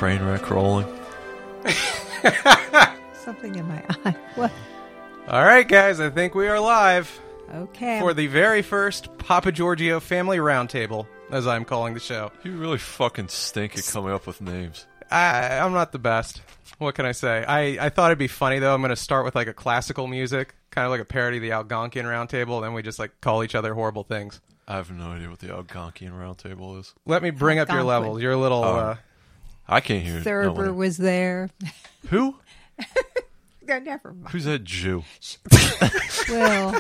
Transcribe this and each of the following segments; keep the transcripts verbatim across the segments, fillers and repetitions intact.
train wreck rolling. Something in my eye. What? All right, guys, I think we are live Okay. for the very first Papa Giorgio Family Roundtable, as I'm calling the show. You really fucking stink at coming up with names. I, I'm not the best. What can I say? I, I thought it'd be funny, though. I'm going to start with like a classical music, kind of like a parody of the Algonquian Roundtable, and then we just like call each other horrible things. I have no idea what the Algonquian Roundtable is. Let me bring up your Algonquin. level. You're a little... Oh. Uh, I can't hear it. Thurber No, was there. Who? No, never mind. Who's that Jew? Well,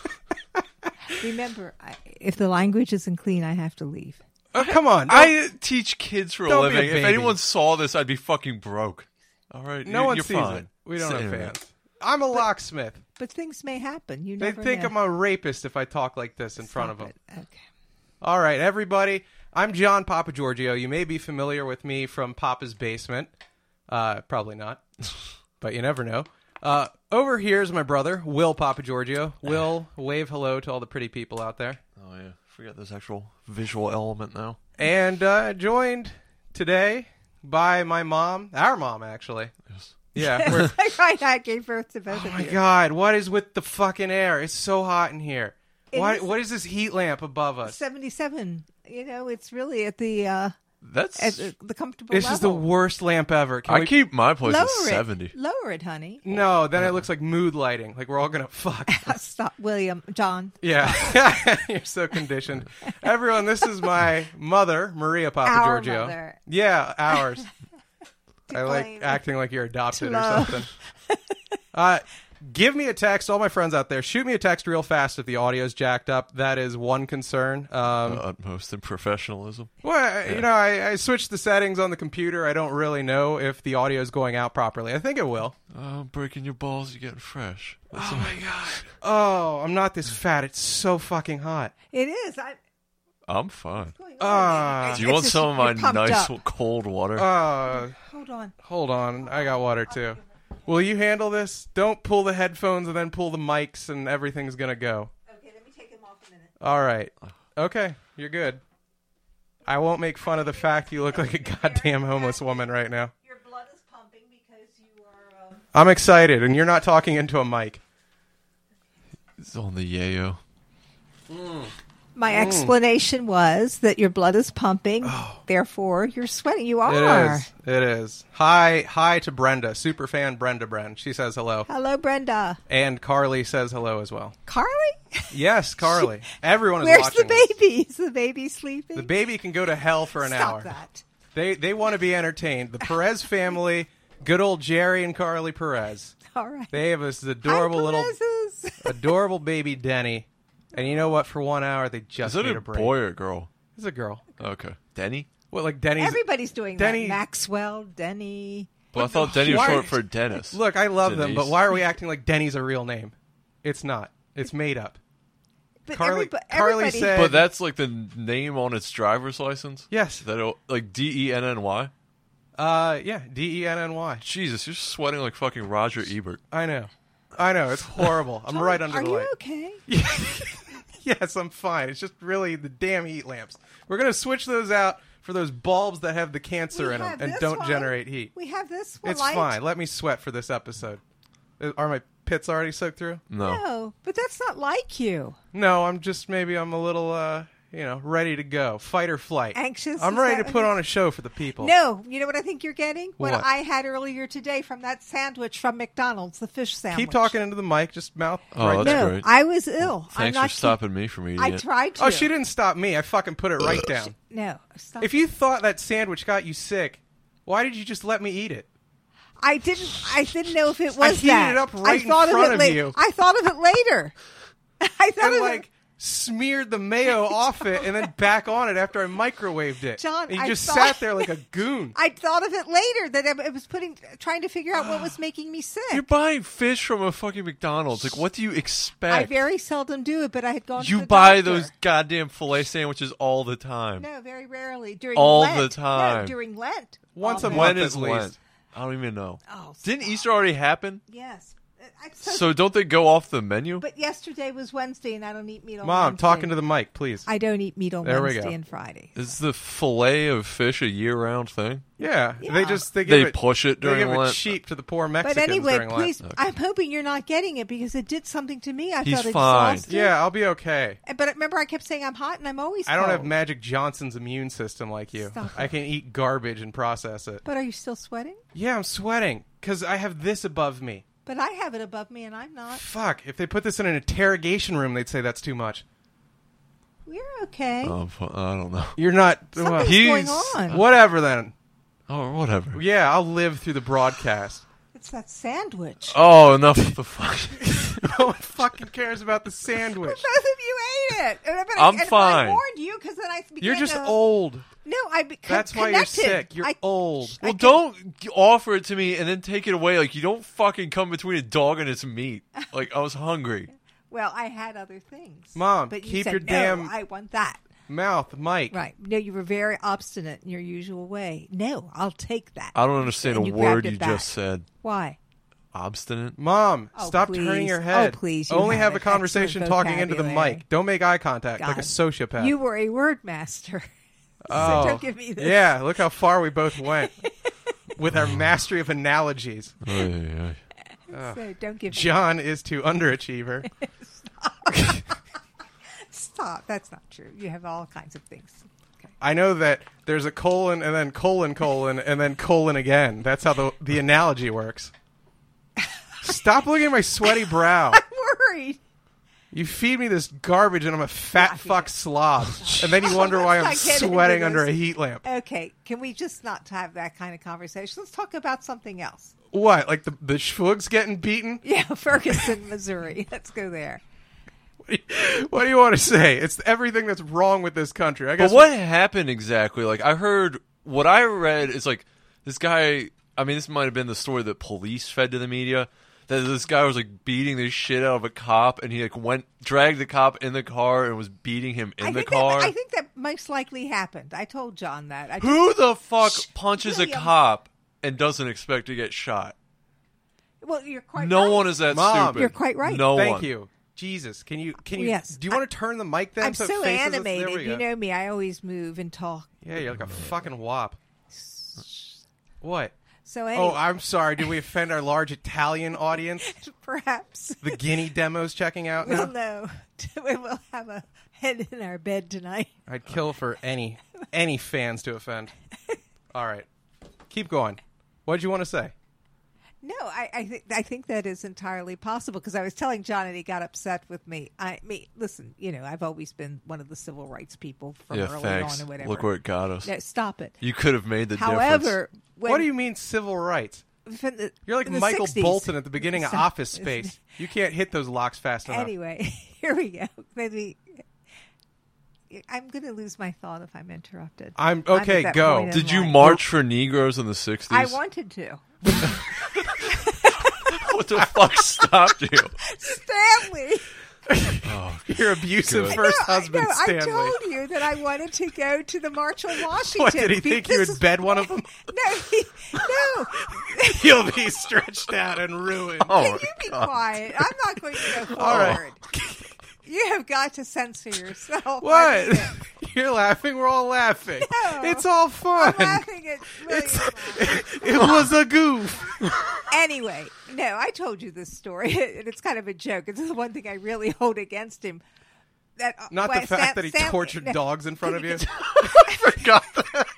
remember, I, if the language isn't clean, I have to leave. oh, come on. I teach kids for a Don't be a living. If baby. anyone saw this, I'd be fucking broke. All right, no you, one you're sees fine. it. We don't It's the have internet. fans. I'm a locksmith. But things may happen. You They never think know. I'm a rapist if I talk like this in front of Stop them. it. Okay. All right, everybody. I'm John Papa Giorgio. You may be familiar with me from Papa's Basement. Uh, probably not, but you never know. Uh, over here is my brother, Will Papa Giorgio. Will, wave hello to all the pretty people out there. Oh yeah, forget this actual visual element now. And uh, joined today by my mom, our mom, actually. Yes. Yeah. We're, Right, I gave birth to both oh of my you. God, what is with the fucking air? It's so hot in here. It Why, is- what is this heat lamp above us? seventy-seven. You know, it's really at the uh, That's. at the, the comfortable This level. is the worst lamp ever. Can I we... keep my place Lower at it. seventy. Lower it, honey. No, then it looks like mood lighting. Like we're all gonna fuck. Stop, William, John. Yeah, you're so conditioned. Everyone, this is my mother, Maria Papa Our Giorgio. mother. Yeah, ours. I like Decline. acting like you're adopted or Love. something. Uh, give me a text, all my friends out there. Shoot me a text real fast if the audio's jacked up. That is one concern. Um, The utmost in professionalism. well, you know, I, I switched the settings on the computer. I don't really know if the audio is going out properly. I think it will. Oh, I'm breaking your balls. You're getting fresh. That's Oh my god. Oh, I'm not this fat. It's so fucking hot. It is. I, I'm fine. Ah. Do you want It's just some of my you're pumped nice up. cold water? Uh, Hold on. hold on. I got water too. Will you handle this? Don't pull the headphones and then pull the mics and everything's going to go. Okay, let me take him off a minute. All right. Okay, you're good. I won't make fun of the fact you look like a goddamn homeless woman right now. Your blood is pumping because you are. Um... I'm excited, and you're not talking into a mic. It's on the yayo. My explanation was that your blood is pumping, therefore you're sweating. You It are. is. It is. Hi, hi to Brenda, super fan Brenda Bren. She says hello. Hello, Brenda. And Carly says hello as well. Carly? Yes, Carly. Everyone is Where's watching the this. baby? Is the baby sleeping? The baby can go to hell for an Stop hour. that. They they want to be entertained. The Perez family, good old Jerry and Carly Perez. All right. They have this adorable Hi, little Perez's. adorable baby Denny. And you know what? For one hour, they just Is it need a a break. boy or girl? It's a girl. Okay. Denny? What, like Denny's? Everybody's doing Denny- that. Maxwell, Denny. Well, I thought Denny was Why- short for Dennis. Look, I love them, Denise. but why are we acting like Denny's a real name? It's not. It's made up. But Carly- everybo- Carly everybody, said- But that's like the name on its driver's license? Yes. That it'll- like D E N N Y? Uh, yeah, D E N N Y. Jesus, you're sweating like fucking Roger Ebert. I know. I know. It's horrible. I'm right under Are the you light. okay? Yes, I'm fine. It's just really the damn heat lamps. We're going to switch those out for those bulbs that have the cancer We in them have and this don't one. generate heat. We have this one. It's light. fine. Let me sweat for this episode. Uh, Are my pits already soaked through? No. No, but that's not like you. No, I'm just maybe I'm a little, uh, you know, ready to go. Fight or flight. Anxious? I'm Is ready that to what put it- on a show for the people. No, you know what I think you're getting? What, What? I had earlier today from that sandwich from McDonald's, the fish sandwich. Keep talking into the mic. Just mouth Oh, right that's there. No, great. I was ill. I'm Thanks not for keep- stopping me from eating I it. tried to. Oh, she didn't stop me. I fucking put it right down. No, stop. If you thought that sandwich got you sick, why did you just let me eat it? I didn't. I didn't know if it was I heated that. it up I right in thought front of, of it la- you. I thought of it later. I thought And of like it. smeared the mayo off it and then back on it after I microwaved it. John, and you I just thought- sat there like a goon. I thought of it later that I I was putting, trying to figure out what was making me sick. You're buying fish from a fucking McDonald's. Like, what do you expect? I very seldom do it, but I had gone. to you the buy doctor. those goddamn filet sandwiches all the time. No, very rarely during All Lent. the time. No, during Lent. Once All a the- month When at is least. Lent? I don't even know. Oh, Didn't stop. Easter already happen? Yes. I'm so, So don't they go off the menu? but yesterday was Wednesday, and I don't eat meat on Mom, Wednesday. talking to the mic, please. I don't eat meat on There we Wednesday go. and Friday. Is the fillet of fish a year-round thing? Yeah, Yeah. they just they give They it, push it they during give it Lent. cheap to the poor Mexicans But anyway, during please, Lent. I'm hoping you're not getting it because it did something to me. I He's felt fine. exhausted. Yeah, I'll be okay. But remember, I kept saying I'm hot and I'm always I don't have cold. Magic Johnson's immune system like you. Stop I it. can eat garbage and process it. But are you still sweating? Yeah, I'm sweating because I have this above me. But I have it above me and I'm not. Fuck, if they put this in an interrogation room, they'd say that's too much. We're okay. Oh, fu- I don't know. You're not... Something's well, going he's- on. whatever then. Oh, whatever. Yeah, I'll live through the broadcast. It's that sandwich. Oh, enough of the fuck. No one fucking cares about the sandwich. Both of you ate it. And but I'm I, and fine. I warned you because then I began You're just to, old. No, I became That's why you're sick. You're I, old. Well, I don't g- offer it to me and then take it away. Like, you don't fucking come between a dog and its meat. Like, I was hungry. Well, I had other things. Mom, but you keep said, your no, damn- I want that. Mouth, Mike. Right. No, you were very obstinate in your usual way. No, I'll take that. I don't understand And a you word grabbed it you back. just said. Why? Obstinate? Mom, Oh, stop please. turning your Oh, head. please, you Only have have a an conversation excellent talking into the vocabulary. mic. Don't make eye contact like a God. sociopath. You were a word master. oh, so don't give me this. Yeah, look how far we both went with our mastery of analogies. Ay, ay. So don't give me John is to underachiever. Stop. That's not true. You have all kinds of things. Okay. I know that there's a colon and then colon colon and then colon again. That's how the the analogy works. Stop looking at my sweaty brow. I'm worried. You feed me this garbage and I'm a fat Yeah, fuck yeah. slob. And then you wonder why I'm Let's not get into sweating under this. a heat lamp. Okay, can we just not have that kind of conversation? Let's talk about something else. What? Like the the schwug's getting beaten? Yeah, Ferguson, Missouri. Let's go there. What do you want to say? It's everything that's wrong with this country. I guess But what happened exactly? Like, I heard, what I read is like, this guy, I mean, this might have been the story that police fed to the media, that this guy was like beating the shit out of a cop, and he like went, dragged the cop in the car and was beating him in I the think car. That, I think that most likely happened. I told John that. I Who the fuck Shh, punches William. a cop and doesn't expect to get shot? Well, you're quite No right. one is that Mom. stupid. You're quite right. No Thank one. you. Jesus, can you can you Yes. do you want to turn the mic then? I'm so, so it faces us? There animated. we go. You know me. I always move and talk. Yeah, you're like a fucking wop. What? So anyway, Oh, I'm sorry. Did we offend our large Italian audience? perhaps. The Guinea demo's checking out now. We'll know. We will have a head in our bed tonight. I'd kill for any any fans to offend. All right, keep going. What did you want to say? No, I, I think I think that is entirely possible because I was telling John and he got upset with me. I mean, listen, you know, I've always been one of the civil rights people from Yeah, early thanks. on and whatever. Look where it got us. No, stop it. You could have made the However, when, What do you mean civil rights? from the- You're like in the Michael sixties Bolton at the beginning of So- Office Space. You can't hit those locks fast enough. Anyway, here we go. Maybe I'm going to lose my thought if I'm interrupted. I'm at okay. that Go. point in difference. Did you life. march for Negroes in the sixties? I wanted to. What the fuck stopped you? Stanley. Oh, Your abusive Good. first no, husband, I, no, Stanley. I told you that I wanted to go to the March on Washington. What did he Be- think you this would is- bed one of them? No, he, no. You'll be stretched out and ruined. Oh, Can my you be God. quiet? I'm not going to go forward. All right. You have got to censor yourself. What? You're laughing. We're all laughing. No. It's all fun. I'm laughing at William. It's, it was a goof. Anyway, no, I told you this story, and it's kind of a joke. It's the one thing I really hold against him. That uh, Not well, the fact Stan- that he Stan- tortured no, dogs in front of you. I forgot that.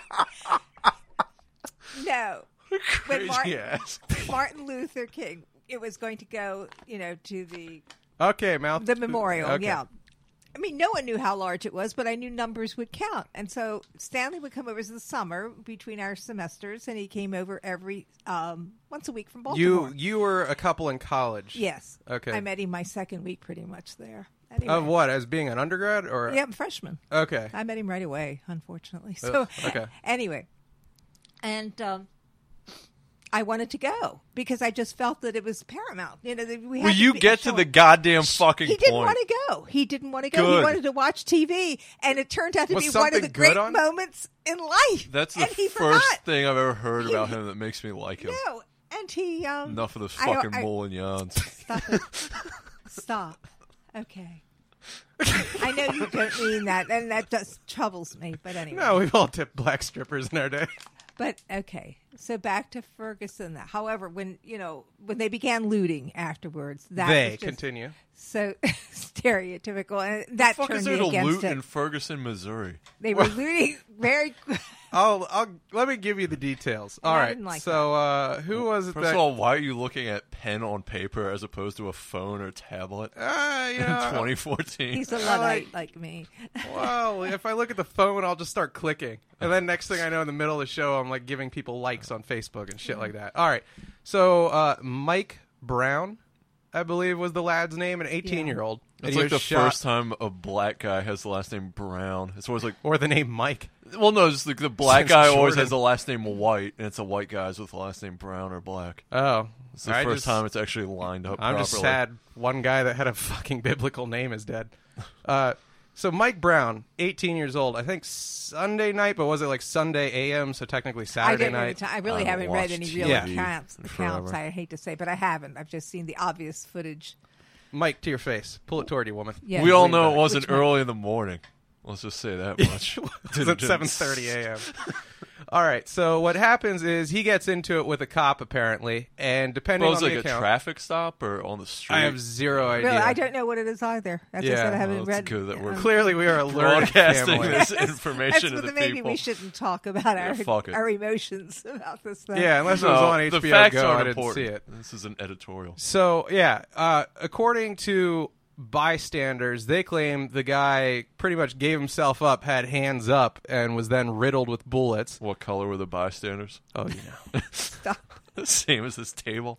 No, when Crazy Martin, ass. Martin Luther King, it was going to go, you know, to the Okay, mouth. the memorial. Okay. Yeah. I mean, no one knew how large it was, but I knew numbers would count. And so Stanley would come over in the summer between our semesters, and he came over every um, once a week from Baltimore. You you were a couple in college. Yes. Okay. I met him my second week pretty much there. Anyway. Of what? As being an undergrad or? Yeah, I'm a freshman. Okay. I met him right away, unfortunately. So, Ugh, okay. Anyway, and um, I wanted to go because I just felt that it was paramount. You know, that we had Will to you be- get to the goddamn fucking He didn't point? want to go. He didn't want to go. Good. He wanted to watch T V, and it turned out to Was be one of something the good great on? moments in life. That's the and he first forgot. thing I've ever heard He- about him that makes me like him. No, and and he um. Enough of those I- fucking I- mulligans. Stop it. Stop. Okay. I know you don't mean that, and that just troubles me. But anyway. No, we've all tipped black strippers in our day. But okay, so back to Ferguson. However, when you know when they began looting afterwards, that They was just continue. so stereotypical, and that Fuck turned is me there to against loot it. in Ferguson, Missouri? They were looting very. I'll, I'll let me give you the details. All I right. didn't like so, uh, who was it First that? of all, why are you looking at pen on paper as opposed to a phone or tablet uh, you in know, twenty fourteen? He's a I Luddite like- like me. well, if I look at the phone, I'll just start clicking, and then next thing I know, in the middle of the show, I'm like giving people likes on Facebook and shit like that. All right. So, uh, Mike Brown, I believe, was the lad's name, an eighteen-year-old. It's like the first time a black guy has the last name Brown. It's always like, or the name Mike. well, no, it's like the black Since guy always Jordan. has the last name White, and it's a white guys with the last name Brown or Black. Oh, It's the I first just- time it's actually lined up. I'm properly. just sad one guy that had a fucking biblical name is dead. Uh, so Mike Brown, eighteen years old. I think Sunday night, but was it like Sunday A M? So technically I Saturday didn't. night. I really I haven't haven't read watched any real Yeah. accounts. forever. Accounts. I hate to say, but I haven't. I've just seen the obvious footage. Mike, to your face. Pull it toward you, woman. Yeah. We all Lean know back. it wasn't Which one? early in the morning. Let's just say that much. It's at seven thirty a.m. All right. So what happens is he gets into it with a cop apparently, and depending Well, it was on like the a account, traffic stop or on the street. I have zero idea. Really, I don't know what it is either. As I Yeah. said, I haven't Well, it's read. good that we're um, Clearly, we are a learned broadcasting family. this That's information to what the maybe people. we shouldn't talk about our fuck it. our emotions about this thing. Yeah, unless it was No, on the H B O facts Go, aren't I didn't important. see it. This is an editorial. So yeah, uh, according to bystanders, they claim the guy pretty much gave himself up, had hands up, and was then riddled with bullets. What color were the bystanders? Oh, you know. Stop. Same as this table.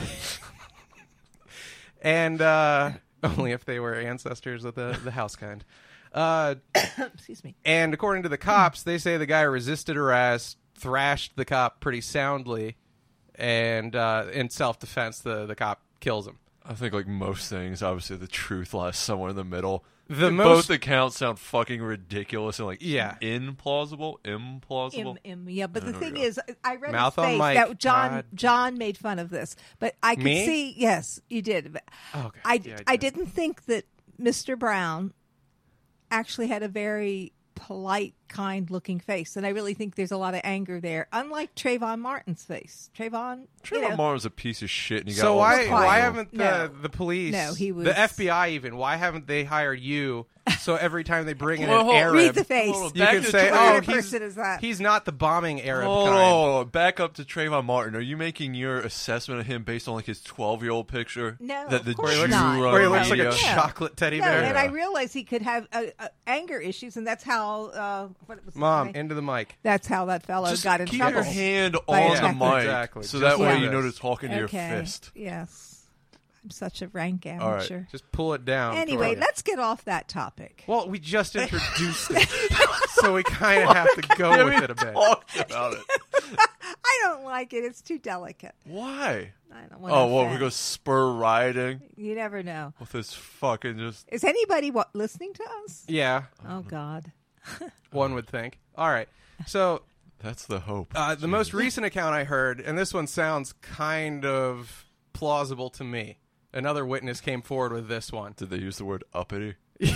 And uh, only if they were ancestors of the, the house kind. Uh, Excuse me. and according to the cops, they say the guy resisted arrest, thrashed the cop pretty soundly, and uh, in self-defense, the, the cop kills him. I think, like most things, obviously the truth lies somewhere in the middle. The Both most- accounts sound fucking ridiculous and like Yeah. implausible, implausible. Im, im, yeah, but the There we thing go. is, I read Mouth his on face mic. that John God. John made fun of this, but I could Me? see. Yes, you did. But Oh, okay. I Yeah, I I did. didn't think that Mister Brown actually had a very polite, kind-looking face, and I really think there's a lot of anger there. Unlike Trayvon Martin's face, Trayvon, you Trayvon know, Martin was a piece of shit, and he got So all why this quiet. why time. haven't the No. the police, No, he was- the F B I even, why haven't they hired you? So every time they bring in Well, an hold- Arab, read the face. Hold on, you back can to say, Trayvon- What "Oh, kind of he's person is that?" he's not the bombing Arab Hold kind." on, back up to Trayvon Martin. Are you making your assessment of him based on like his twelve-year-old picture? No, that of the course Jew not. on Where he Oh, looks like a media- yeah. chocolate teddy No, bear. and I Yeah. realized he could have uh, uh, anger issues, and that's how. Uh, what was his Mom, name? into the mic. That's how that fellow Just got in keep trouble. your hand By on his the neck. mic, Exactly. so Just that way like you know this. to talk into Okay. your fist. Yes. I'm such a rank right. amateur. Just pull it down. Anyway, Throw it. let's get off that topic. Well, we just introduced it, so we kind of have to go with it a bit. Talked about it. I don't like it. It's too delicate. Why? I don't want Oh, to well, we offend. go spur riding You never know. with this fucking just. Is anybody what, listening to us? Yeah, Oh, God. one would think. All right, so That's the hope. uh, the most recent account I heard, and this one sounds kind of plausible to me. Another witness came forward with this one. Did they use the word uppity?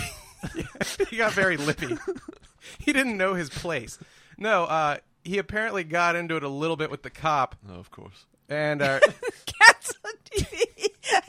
He got very lippy. He didn't know his place. No, uh, he apparently got into it a little bit with the cop, No, of course. and uh, Cats on T V.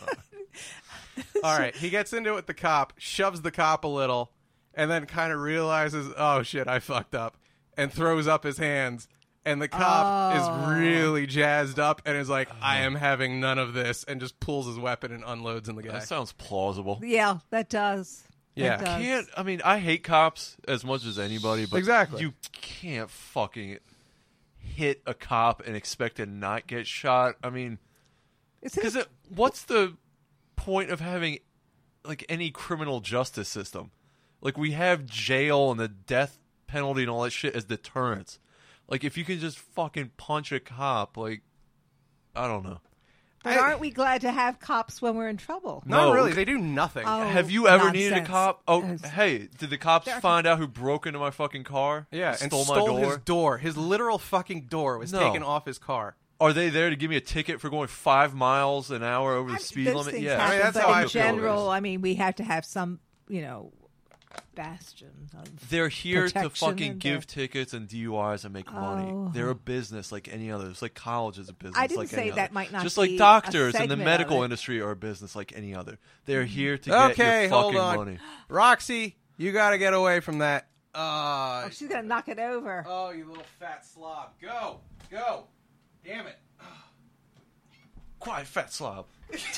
all right, he gets into it with the cop, shoves the cop a little, and then kind of realizes, oh shit, I fucked up, and throws up his hands. And the cop Oh. is really jazzed up and is like, I am having none of this, and just pulls his weapon and unloads on the guy. That sounds plausible. Yeah, that does. That Yeah. does. Can't I mean I hate cops as much as anybody, but Exactly. you can't fucking hit a cop and expect to not get shot. I mean, Isn't because it, what's the point of having like any criminal justice system? Like we have jail and the death penalty and all that shit as deterrence. Like if you can just fucking punch a cop, like I don't know. but I- aren't we glad to have cops when we're in trouble? Not No. really. They do nothing. Oh, Have you ever needed a nonsense. cop? Oh, Yes. hey, did the cops There- find out who broke into my fucking car? Yeah, and stole, stole my door. his door. His literal fucking door was No. taken off his car. are they there to give me a ticket for going five miles an hour over the I- speed those limit? things Yeah, happen, I mean, that's but how in I feel general, it is. I mean, we have to have some, you know, bastion of they're here to protection fucking and give the- tickets and D U Is and make money. Oh. They're a business like any other. It's like college is a business. I didn't like say any that other. might not Just be like a doctors in the segment of medical it. industry are a business like any other. They're here to get Okay, your hold fucking on. money. Roxy, you got to get away from that. Uh, Oh, she's gonna knock it over. oh, you little fat slob. Go. Go. Damn it. Quiet, fat slob.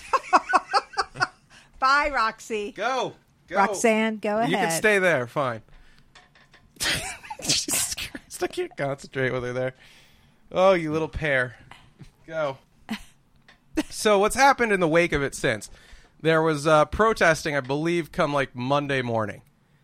Bye, Roxy. Go. Go. Roxanne, go ahead. You can stay there. Fine. Jesus Christ, I can't concentrate with her there. Oh, you little pair. Go. So what's happened in the wake of it since? There was uh, protesting, I believe, come like Monday morning.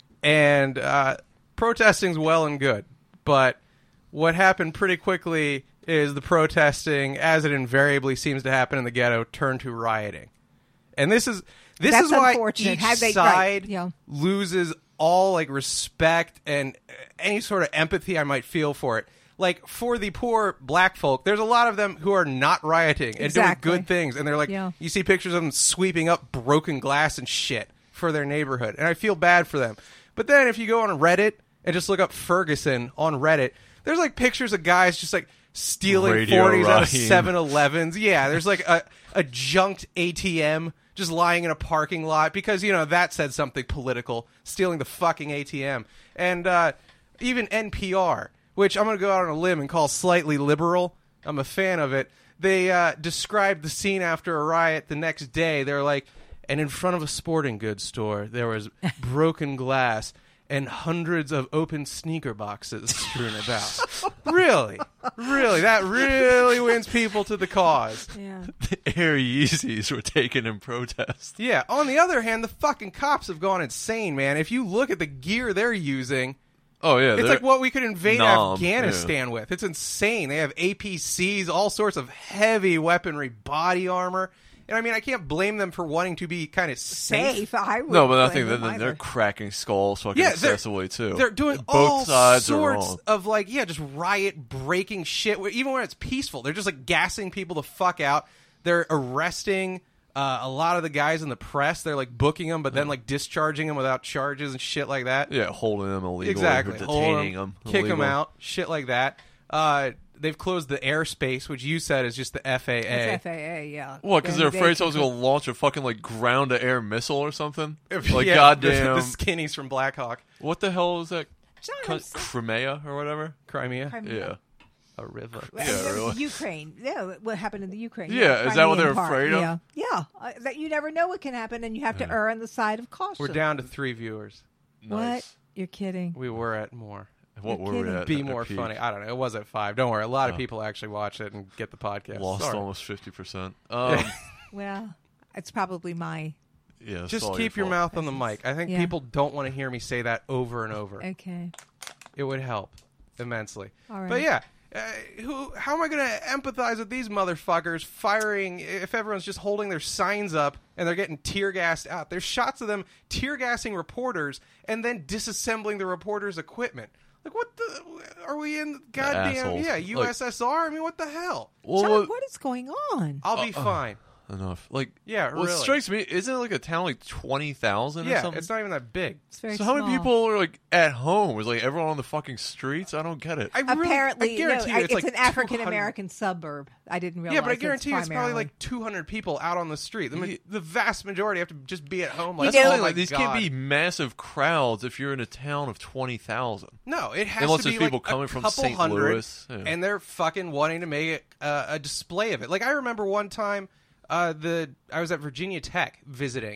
And uh, protesting's well and good. But what happened pretty quickly is the protesting, as it invariably seems to happen in the ghetto, turned to rioting. And this is this That's is why unfortunate. each Had they- right, side yeah. loses all like respect and uh, any sort of empathy I might feel for it. Like for the poor black folk, there's a lot of them who are not rioting and Exactly. doing good things, and they're like, Yeah. you see pictures of them sweeping up broken glass and shit for their neighborhood, and I feel bad for them. But then if you go on Reddit and just look up Ferguson on Reddit, there's like pictures of guys just like stealing Radio forties out of Raheem. seven elevens. Yeah, there's like a, a junked A T M just lying in a parking lot because, you know, that said something political, stealing the fucking A T M. And uh, even N P R, which I'm going to go out on a limb and call slightly liberal. I'm a fan of it. They uh, described the scene after a riot the next day. They're like, and in front of a sporting goods store, there was broken glass and hundreds of open sneaker boxes strewn about. Really? Really? That really wins people to the cause. Yeah. The Air Yeezys were taken in protest. Yeah. On the other hand, the fucking cops have gone insane, man. If you look at the gear they're using, Oh yeah, it's they're- like what we could invade Nom, Afghanistan with. It's insane. They have A P Cs, all sorts of heavy weaponry, body armor. And I mean, I can't blame them for wanting to be kind of safe. Safe. I would No, but I blame think that them then they're either. cracking skulls fucking Yeah, they're- excessively too. They're doing Both all sides are sorts wrong. of like, yeah, just riot breaking shit. where- Even when it's peaceful, they're just like gassing people the fuck out. They're arresting uh, a lot of the guys in the press. They're like booking them, but then like discharging them without charges and shit like that. Yeah, holding them illegal. Exactly. Or Hold 'em, detaining them. kick them out, shit like that. Uh, they've closed the airspace, which you said is just the F A A. It's F A A, yeah. What? Because Then they're they afraid can- someone's going to launch a fucking like ground-to-air missile or something. Like Yeah, goddamn. the, the skinnies from Black Hawk, What the hell is that? Sorry, Co- I'm so- Crimea or whatever. Crimea, Crimea. Yeah. a river. Well, Yeah, it was really. Ukraine. Yeah, what happened in the Ukraine? Yeah, is that what Crimean they're part. afraid of? Yeah, yeah. Uh, that you never know what can happen, and you have to err on the side of caution. We're down to three viewers. What? Nice. You're kidding? We were at more. What You're were we kidding. at? Be at more peak? funny. I don't know. It was at five. Don't worry. A lot of Oh. people actually watch it and get the podcast. Lost Sorry. almost fifty percent. Um, Well, it's probably my. yeah, it's Just all keep your fault. mouth on the mic. I think Yeah. people don't want to hear me say that over and over. Okay. It would help immensely. All right. But yeah, uh, who? How am I going to empathize with these motherfuckers firing if everyone's just holding their signs up and they're getting tear gassed out? There's shots of them tear gassing reporters and then disassembling the reporters' equipment. Like, what the? Are we in goddamn assholes. yeah Like- U S S R? I mean, what the hell? Well, John, what- what is going on? I'll be Uh, uh. fine. enough. Like, Yeah, what really. strikes me isn't it like a town like twenty thousand or Yeah, something? it's not even that big. It's very So how many small. people are like at home? Is like everyone on the fucking streets? I don't get it. I really, Apparently, I guarantee no, you I- it's, it's, like an African two hundred American suburb. I didn't realize. Yeah, but I it's guarantee you it's probably primarily- like two hundred people out on the street. The, ma- Ye- the vast majority have to just be at home. Like, That's You the know- thing, oh my like these God. can't be massive crowds if you're in a town of twenty thousand. No, it has Unless to there's be people like coming a from couple Saint hundred, Louis. Yeah. and they're fucking wanting to make it, uh, a display of it. Like I remember one time, uh, the I was at Virginia Tech visiting,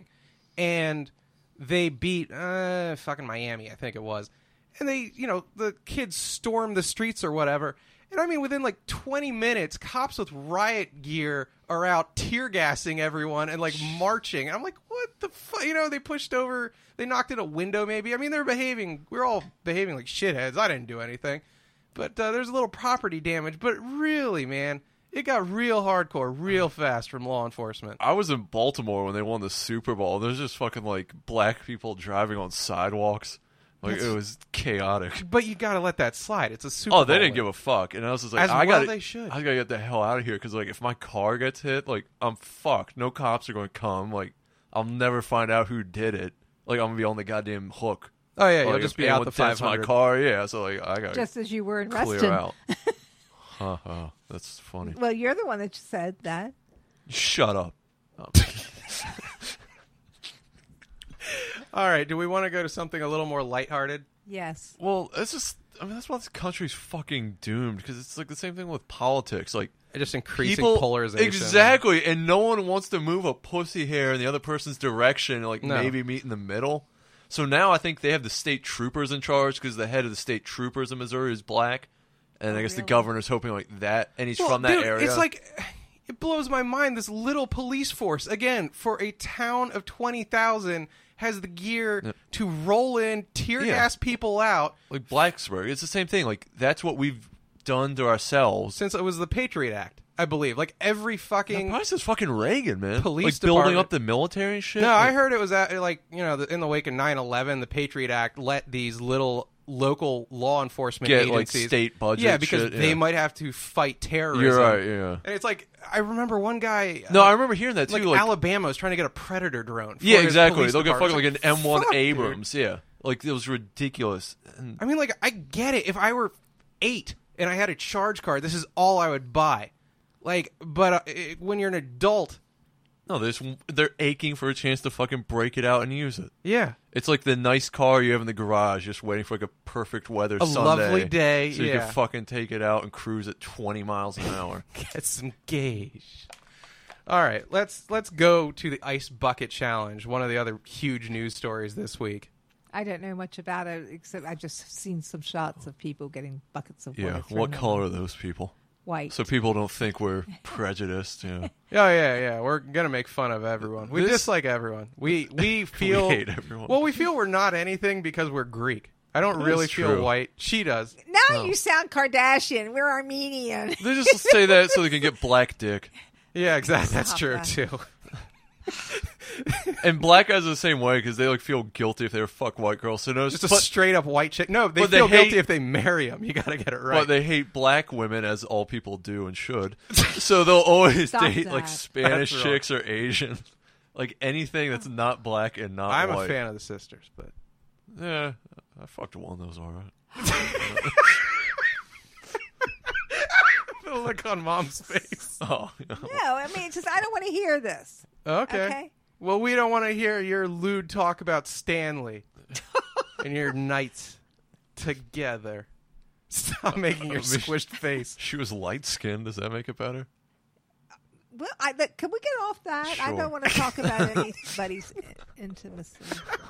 and they beat uh, fucking Miami, I think it was, and they, you know, the kids stormed the streets or whatever. And I mean, within like twenty minutes, cops with riot gear are out tear gassing everyone and like marching. And I'm like, what the fuck? You know, they pushed over, they knocked in a window maybe. I mean, they're behaving, we're all behaving like shitheads. I didn't do anything. But uh, there's a little property damage. But really, man, it got real hardcore real fast from law enforcement. I was in Baltimore when they won the Super Bowl. There's just fucking like black people driving on sidewalks. Like That's- it was chaotic. But you got to let that slide. It's a Super Oh, they Bowl didn't win. give a fuck, and I was just like, As I well gotta, they should. I gotta get the hell out of here because like if my car gets hit, like I'm fucked. No cops are going to come. Like I'll never find out who did it. Like I'm gonna be on the goddamn hook. Oh yeah, Like, you'll just if be out anyone the dents five my hundred. car. Yeah, so like I gotta Just as you were in clear Reston. out. Ha ha, that's funny. Well, you're the one that said that. Shut up. Oh. All right, do we want to go to something a little more lighthearted? Yes. Well, it's just. I mean, that's why this country's fucking doomed because it's like the same thing with politics. Like Just increasing people, polarization. exactly, and no one wants to move a pussy hair in the other person's direction. Like No. maybe meet in the middle. So now I think they have the state troopers in charge because the head of the state troopers in Missouri is black, and Oh, I guess the really? governor's hoping like that, and he's Well, from that dude, area. It's like it blows my mind. This little police force, again, for a town of twenty thousand, has the gear Yep. to roll in, tear Yeah. gas people out. like Blacksburg. It's the same thing. Like that's what we've done to ourselves. Since it was the Patriot Act, I believe. Like every fucking. Probably since fucking Reagan, man. Police like building department- up the military and shit. No, Like, I heard it was at, like, you know, the, in the wake of nine eleven, the Patriot Act let these little local law enforcement get like agencies. state budget. yeah, because shit, they yeah. might have to fight terrorism. You're right. Yeah. And it's like, I remember one guy. No, uh, I remember hearing that too. like, Like, Alabama was trying to get a Predator drone. For yeah, his exactly. police They'll get fucking department. like an M one Fuck, dude. Abrams. Yeah, like it was ridiculous. And I mean, like, I get it. If I were eight and I had a charge card, this is all I would buy. Like, but uh, it, when you're an adult, no, they're just, they're aching for a chance to fucking break it out and use it. yeah, It's like the nice car you have in the garage, just waiting for like a perfect weather a Sunday, lovely day. so you yeah, can fucking take it out and cruise at twenty miles an hour. get some gauge. All right, let's let's go to the ice bucket challenge. One of the other huge news stories this week. I don't know much about it except I've just seen some shots of people getting buckets of water. Yeah, thrown what at them. color are those people? White. So people don't think we're prejudiced. Yeah, Oh yeah, yeah. We're gonna make fun of everyone. We This- dislike everyone. We we feel we hate everyone. well. We feel we're not anything because we're Greek. I don't That really is feel true. white. She does. now Oh. you sound Kardashian. We're Armenian. They just say that so they can get black dick. Yeah, exactly. That's Stop true that. too. And black guys are the same way because they like feel guilty if they were fuck white girls. So no, Just a but, straight up white chick. No, they but they feel guilty hate- if they marry him. You got to get it right. but they hate black women as all people do and should. So they'll always Stop date that. like Spanish That's wrong. chicks or Asian, like anything that's not black and not I'm white. a fan of the sisters, but Yeah, I fucked one. That was all right. the look on mom's face. Oh, yeah. No, I mean, it's just I don't want to hear this. Okay. Okay. Well, we don't want to hear your lewd talk about Stanley and your nights together. Stop making your squished face. She was light skinned. Does that make it better? Well, I, but can we get off that? I Sure. don't want to talk about anybody's i- intimacy.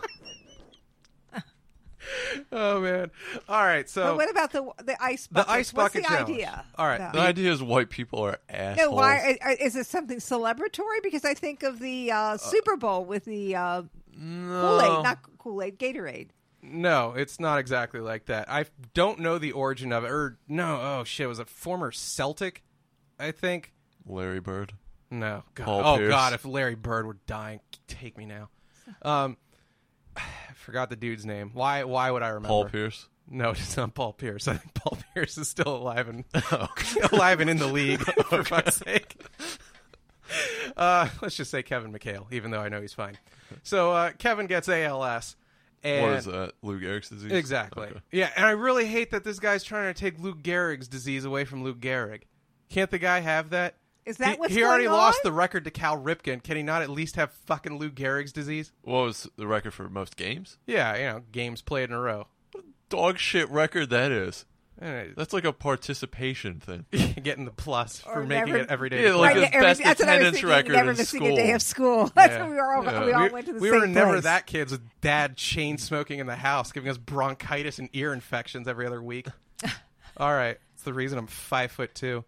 Oh man! All right, so But what about the the ice the bucket? ice What's bucket the challenge. idea? All right, No. The idea is white people are assholes. No, why i- is it something celebratory? Because I think of the uh, Super Bowl with the uh, No. Kool Aid, not Kool Aid, Gatorade. no, it's not exactly like that. I don't know the origin of it. Or no, oh shit, it was a former Celtic, I think. Larry Bird. No, God. Paul oh Pierce. God, if Larry Bird were dying, take me now. Um, I forgot the dude's name. Why? Why would I remember? Paul Pierce. No, it's not Paul Pierce. I think Paul Pierce is still alive and Oh. alive and in the league. For fuck's sake. Uh, let's just say Kevin McHale, even though I know he's fine. So uh, Kevin gets A L S. And What is that? Lou Gehrig's disease? Exactly. Okay. Yeah, and I really hate that this guy's trying to take Lou Gehrig's disease away from Lou Gehrig. Can't the guy have that? Is that he, what's he already going lost on? the record to Cal Ripken. Can he not at least have fucking Lou Gehrig's disease? What was the record for most games? Yeah, you know, games played in a row. Dog shit record that is. Eh, That's like a participation thing. Getting the plus for Or making never- it every day. Yeah, to like play. the every- best that's what I was attendance thinking, record never in missing school. a day of school. That's Yeah. when we were all, Yeah. we all we, went to the we same were never place. that kids with dad chain smoking in the house, giving us bronchitis and ear infections every other week. All right, it's the reason I'm five foot two.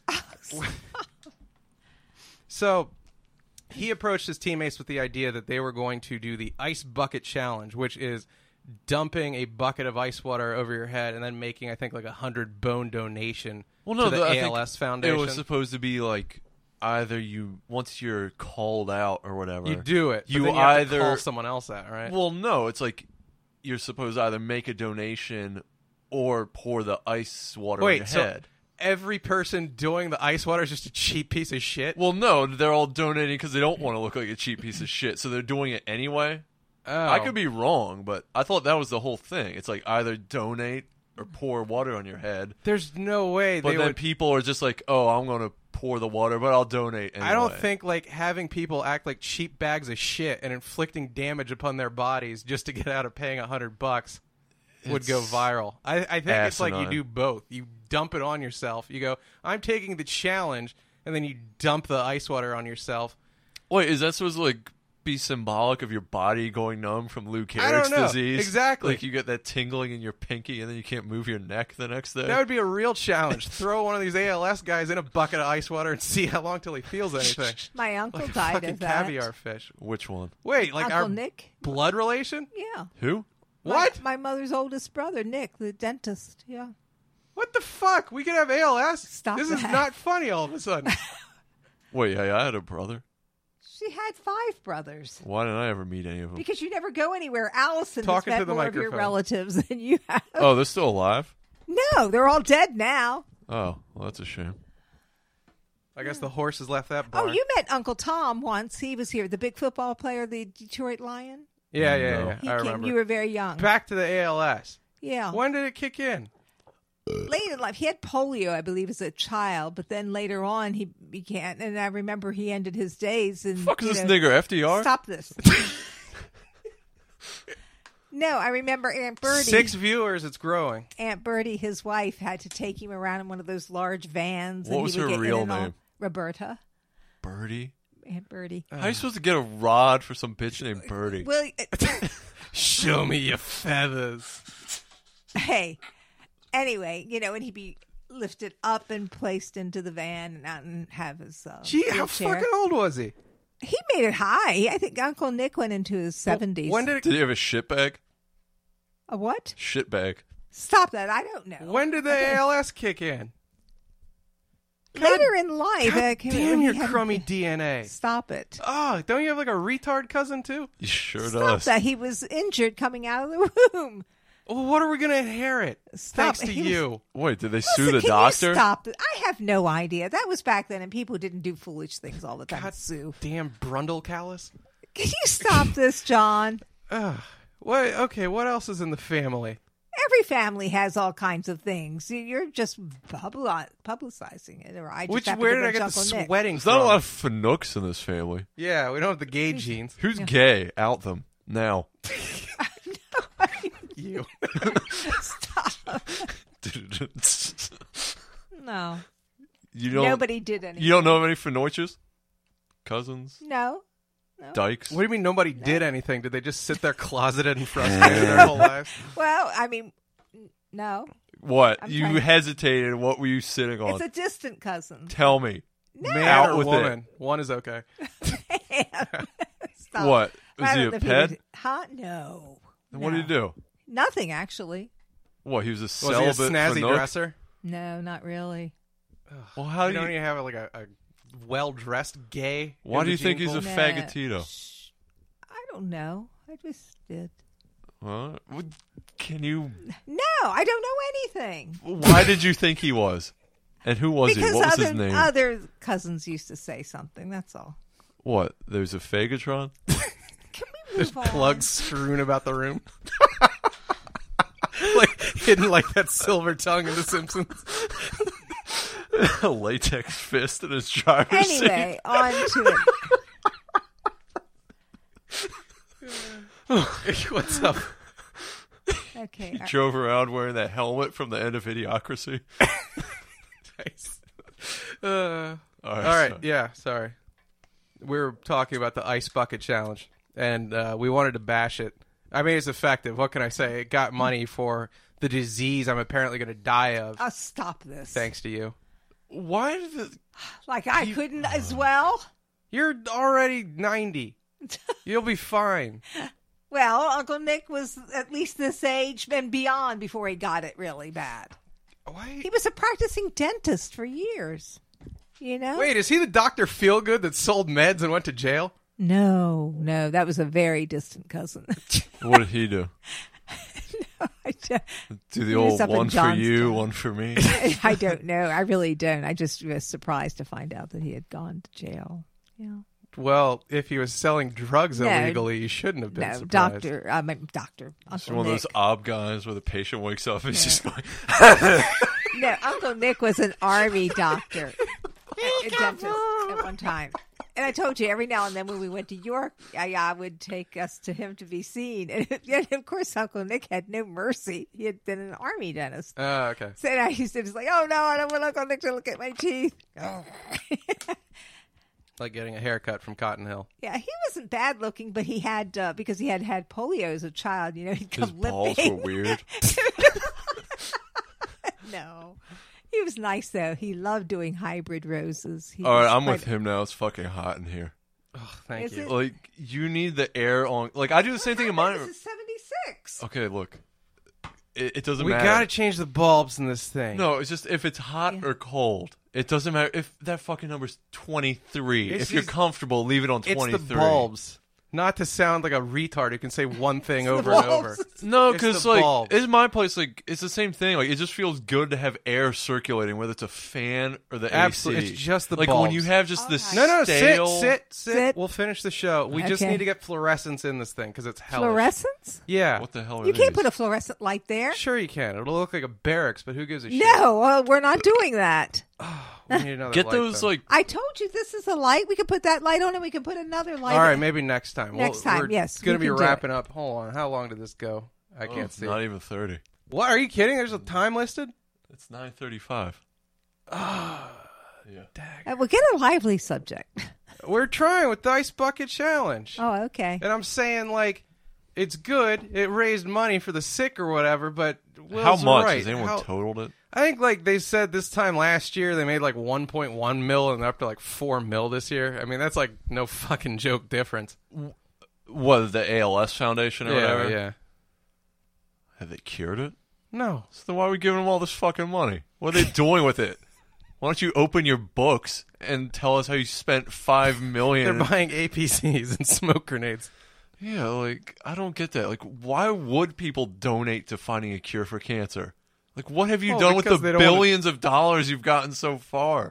So he approached his teammates with the idea that they were going to do the ice bucket challenge, which is dumping a bucket of ice water over your head and then making, I think, like a hundred bone donation Well, no, to the, the- I A think L S Foundation. It was supposed to be like either you once you're called out or whatever. you do it. but You then you have to either call someone else out, right? Well, no, it's like you're supposed to either make a donation or pour the ice water on Wait, your so head. every person doing the ice water is just a cheap piece of shit? Well, no, they're all donating because they don't want to look like a cheap piece of shit, so they're doing it anyway. Oh. I could be wrong, but I thought that was the whole thing. It's like either donate or pour water on your head. There's no way But they then would... people are just like, oh, I'm going to pour the water, but I'll donate anyway. I don't think like having people act like cheap bags of shit and inflicting damage upon their bodies just to get out of paying a hundred bucks would It's go viral. I, I think it's like you asinine. do both. You dump it on yourself. You go, I'm taking the challenge, and then you dump the ice water on yourself. Wait, is that supposed to like be symbolic of your body going numb from Lou I don't Gehrig's know. disease? Exactly. Like you get that tingling in your pinky and then you can't move your neck the next day? That would be a real challenge. Throw one of these A L S guys in a bucket of ice water and see how long till he feels anything. My uncle Like a died fucking of that. caviar fish. Which one? Wait, like Uncle our Nick? blood relation? Yeah. Who? What? My, my mother's oldest brother, Nick, the dentist. Yeah. What the fuck? We could have A L S? Stop This is that. not funny all of a sudden. Wait, hey, I had a brother. She had five brothers. Why didn't I ever meet any of them? Because you never go anywhere. Allison Talking has to met the more of your microphone. relatives than you have. Oh, they're still alive? No, they're all dead now. Oh, well, that's a shame. I guess the horse has left that bar. Oh, you met Uncle Tom once. He was here, the big football player, the Detroit Lion. Yeah, yeah, No. yeah. He I came. remember. You were very young. Back to the A L S. Yeah. When did it kick in? Late in life, he had polio, I believe, as a child, but then later on he began, and I remember he ended his days. And Fuck is you this know, nigger, F D R? Stop this. No, I remember Aunt Bertie. Six viewers. It's growing. Aunt Bertie, his wife, had to take him around in one of those large vans. What and was he would her get in real and all- name? Roberta. Birdie? Aunt Bertie. How are you supposed to get a rod for some bitch named Birdie? Well, Show me your feathers. hey, anyway, you know, and he'd be lifted up and placed into the van and out and have his uh, Gee, how wheelchair. fucking old was he? He made it high. I think Uncle Nick went into his seventies. When did it, Did he have a shit bag? A what? Shit bag. Stop that. I don't know. when did the A L S kick in? Later in life. God uh, can- damn when he your had- crummy D N A. Stop it. Oh, don't you have like a retard cousin too? He sure Stop does. that. He was injured coming out of the womb. Well, what are we gonna inherit? Stop. Thanks to He was- you. Wait, did they sue Listen, the can doctor? You stop it. I have no idea. That was back then, and people didn't do foolish things all the time. God Sue. damn Brundle callus. Can you stop this, John? Ugh. What? Okay, what else is in the family? Every family has all kinds of things. You're just publi- publicizing it, or I just Which have to where go did I to get the Uncle Nick. sweating There's not from? a lot of fanooks in this family. Yeah, we don't have the gay genes. Who's gay? Out them. Now. You. Stop. No, you don't, nobody did anything. You don't know of any fanoiches? Cousins? No. Dykes? What do you mean nobody did anything? Did they just sit there closeted and frustrated their whole lives? Well, I mean, n- no. What? I'm you trying- hesitated. What were you sitting on? It's a distant cousin. Tell me. Man Out or with woman? One is okay. Stop. What? Was I he don't a know if pet? did- Huh? No. What No. did he do? Nothing, actually. What? He was a Was celibate he a snazzy fanook? dresser? No, not really. Well, how You do don't you? even have like a, a well-dressed gay. Why in do the you think gene he's a pool? Nah. fagotito? Shh. I don't know. I just did. Huh? What- Can you? No, I don't know anything. Why did you think he was? And who was because he? What was other his name? other cousins used to say something. That's all. What? There's a Fagatron? Can we There's move on? plugs strewn about the room. Like hidden like that silver tongue in The Simpsons. A latex fist in his driver's seat. Anyway, on to it. What's up? Okay. uh, Drove around wearing that helmet from the end of Idiocracy. Nice. Uh, All all right. right, so- yeah, sorry. We were talking about the ice bucket challenge, and uh, we wanted to bash it. I mean, it's effective. What can I say? It got money for the disease I'm apparently going to die of, I'll stop this. thanks to you. Why did the, Like I couldn't as well. You're already ninety. You'll be fine. Well, Uncle Nick was at least this age and beyond before he got it really bad. Why? He was a practicing dentist for years. You know? Wait, is he the Doctor Feelgood that sold meds and went to jail? No, no, that was a very distant cousin. what did he do? Do the Use old up in one for Johnstown. you, one for me. I don't know. I really don't. I just was surprised to find out that he had gone to jail. Yeah. Well, if he was selling drugs No. illegally, you shouldn't have been No, surprised. doctor. I mean, doctor. It's Uncle one of Nick. those ob guys where the patient wakes up and it's just going, No, Uncle Nick was an army doctor, a, a dentist at one time. And I told you, every now and then when we went to York, I, I would take us to him to be seen. And, and of course, Uncle Nick had no mercy. He had been an army dentist. Oh, okay. So I used to just like, oh no, I don't want Uncle Nick to look at my teeth. Like getting a haircut from Cotton Hill. Yeah, he wasn't bad looking, but he had, uh, because he had had polio as a child, you know, he'd his come balls limping. were weird. No. He was nice, though. He loved doing hybrid roses. He All right, was I'm quite- with him now. It's fucking hot in here. Oh, thank Is you. it? Like, you need the air on. Like, I do the same thing in mine. This is seventy-six. Okay, look. It, it doesn't We matter. got to change the bulbs in this thing. No, it's just if it's hot Yeah. or cold. It doesn't matter if that fucking number's twenty-three. It's if you're just- comfortable, leave it on it's twenty-three. the bulbs. Not to sound like a retard who can say one thing the over and over. bulbs. No, It's because the like bulbs. in my place, like it's the same thing. Like it just feels good to have air circulating, whether it's a fan or the Absolutely. A C. It's just the like when bulbs. you have just this Okay. No, no, stale. sit, sit, sit, Sit. We'll finish the show. We just Okay. need to get fluorescence in this thing because it's hellish. Fluorescence? Yeah. What the hell are You can't these? put a fluorescent light there. Sure you can. It'll look like a barracks, but who gives a shit? No, well, we're not doing that. We need another Get light, those then. like I told you this is a light. We could put that light on and we can put another light All right, on. maybe next time. Next Well, time, we're yes, Going to we be can do wrapping up. Hold on. How long did this go? I oh, can't see. Not even thirty. What? Are you kidding? There's a time listed? It's nine thirty-five. Ah, Yeah. Uh, well, get a lively subject. we're trying with the Ice Bucket Challenge. Oh, okay. And I'm saying, like, it's good. It raised money for the sick or whatever, but Will's How much? right. Has anyone How- totaled it? I think, like, they said this time last year they made, like, one point one mil and they're up to, like, four mil this year. I mean, that's, like, no fucking joke difference. What, the A L S Foundation or yeah, whatever? yeah. Have they cured it? No. So then why are we giving them all this fucking money? What are they doing with it? Why don't you open your books and tell us how you spent five million? They're buying A P Cs and smoke grenades. Yeah, like I don't get that. Like, why would people donate to finding a cure for cancer? Like, what have you Oh, done with the because they don't wanna- billions of dollars you've gotten so far?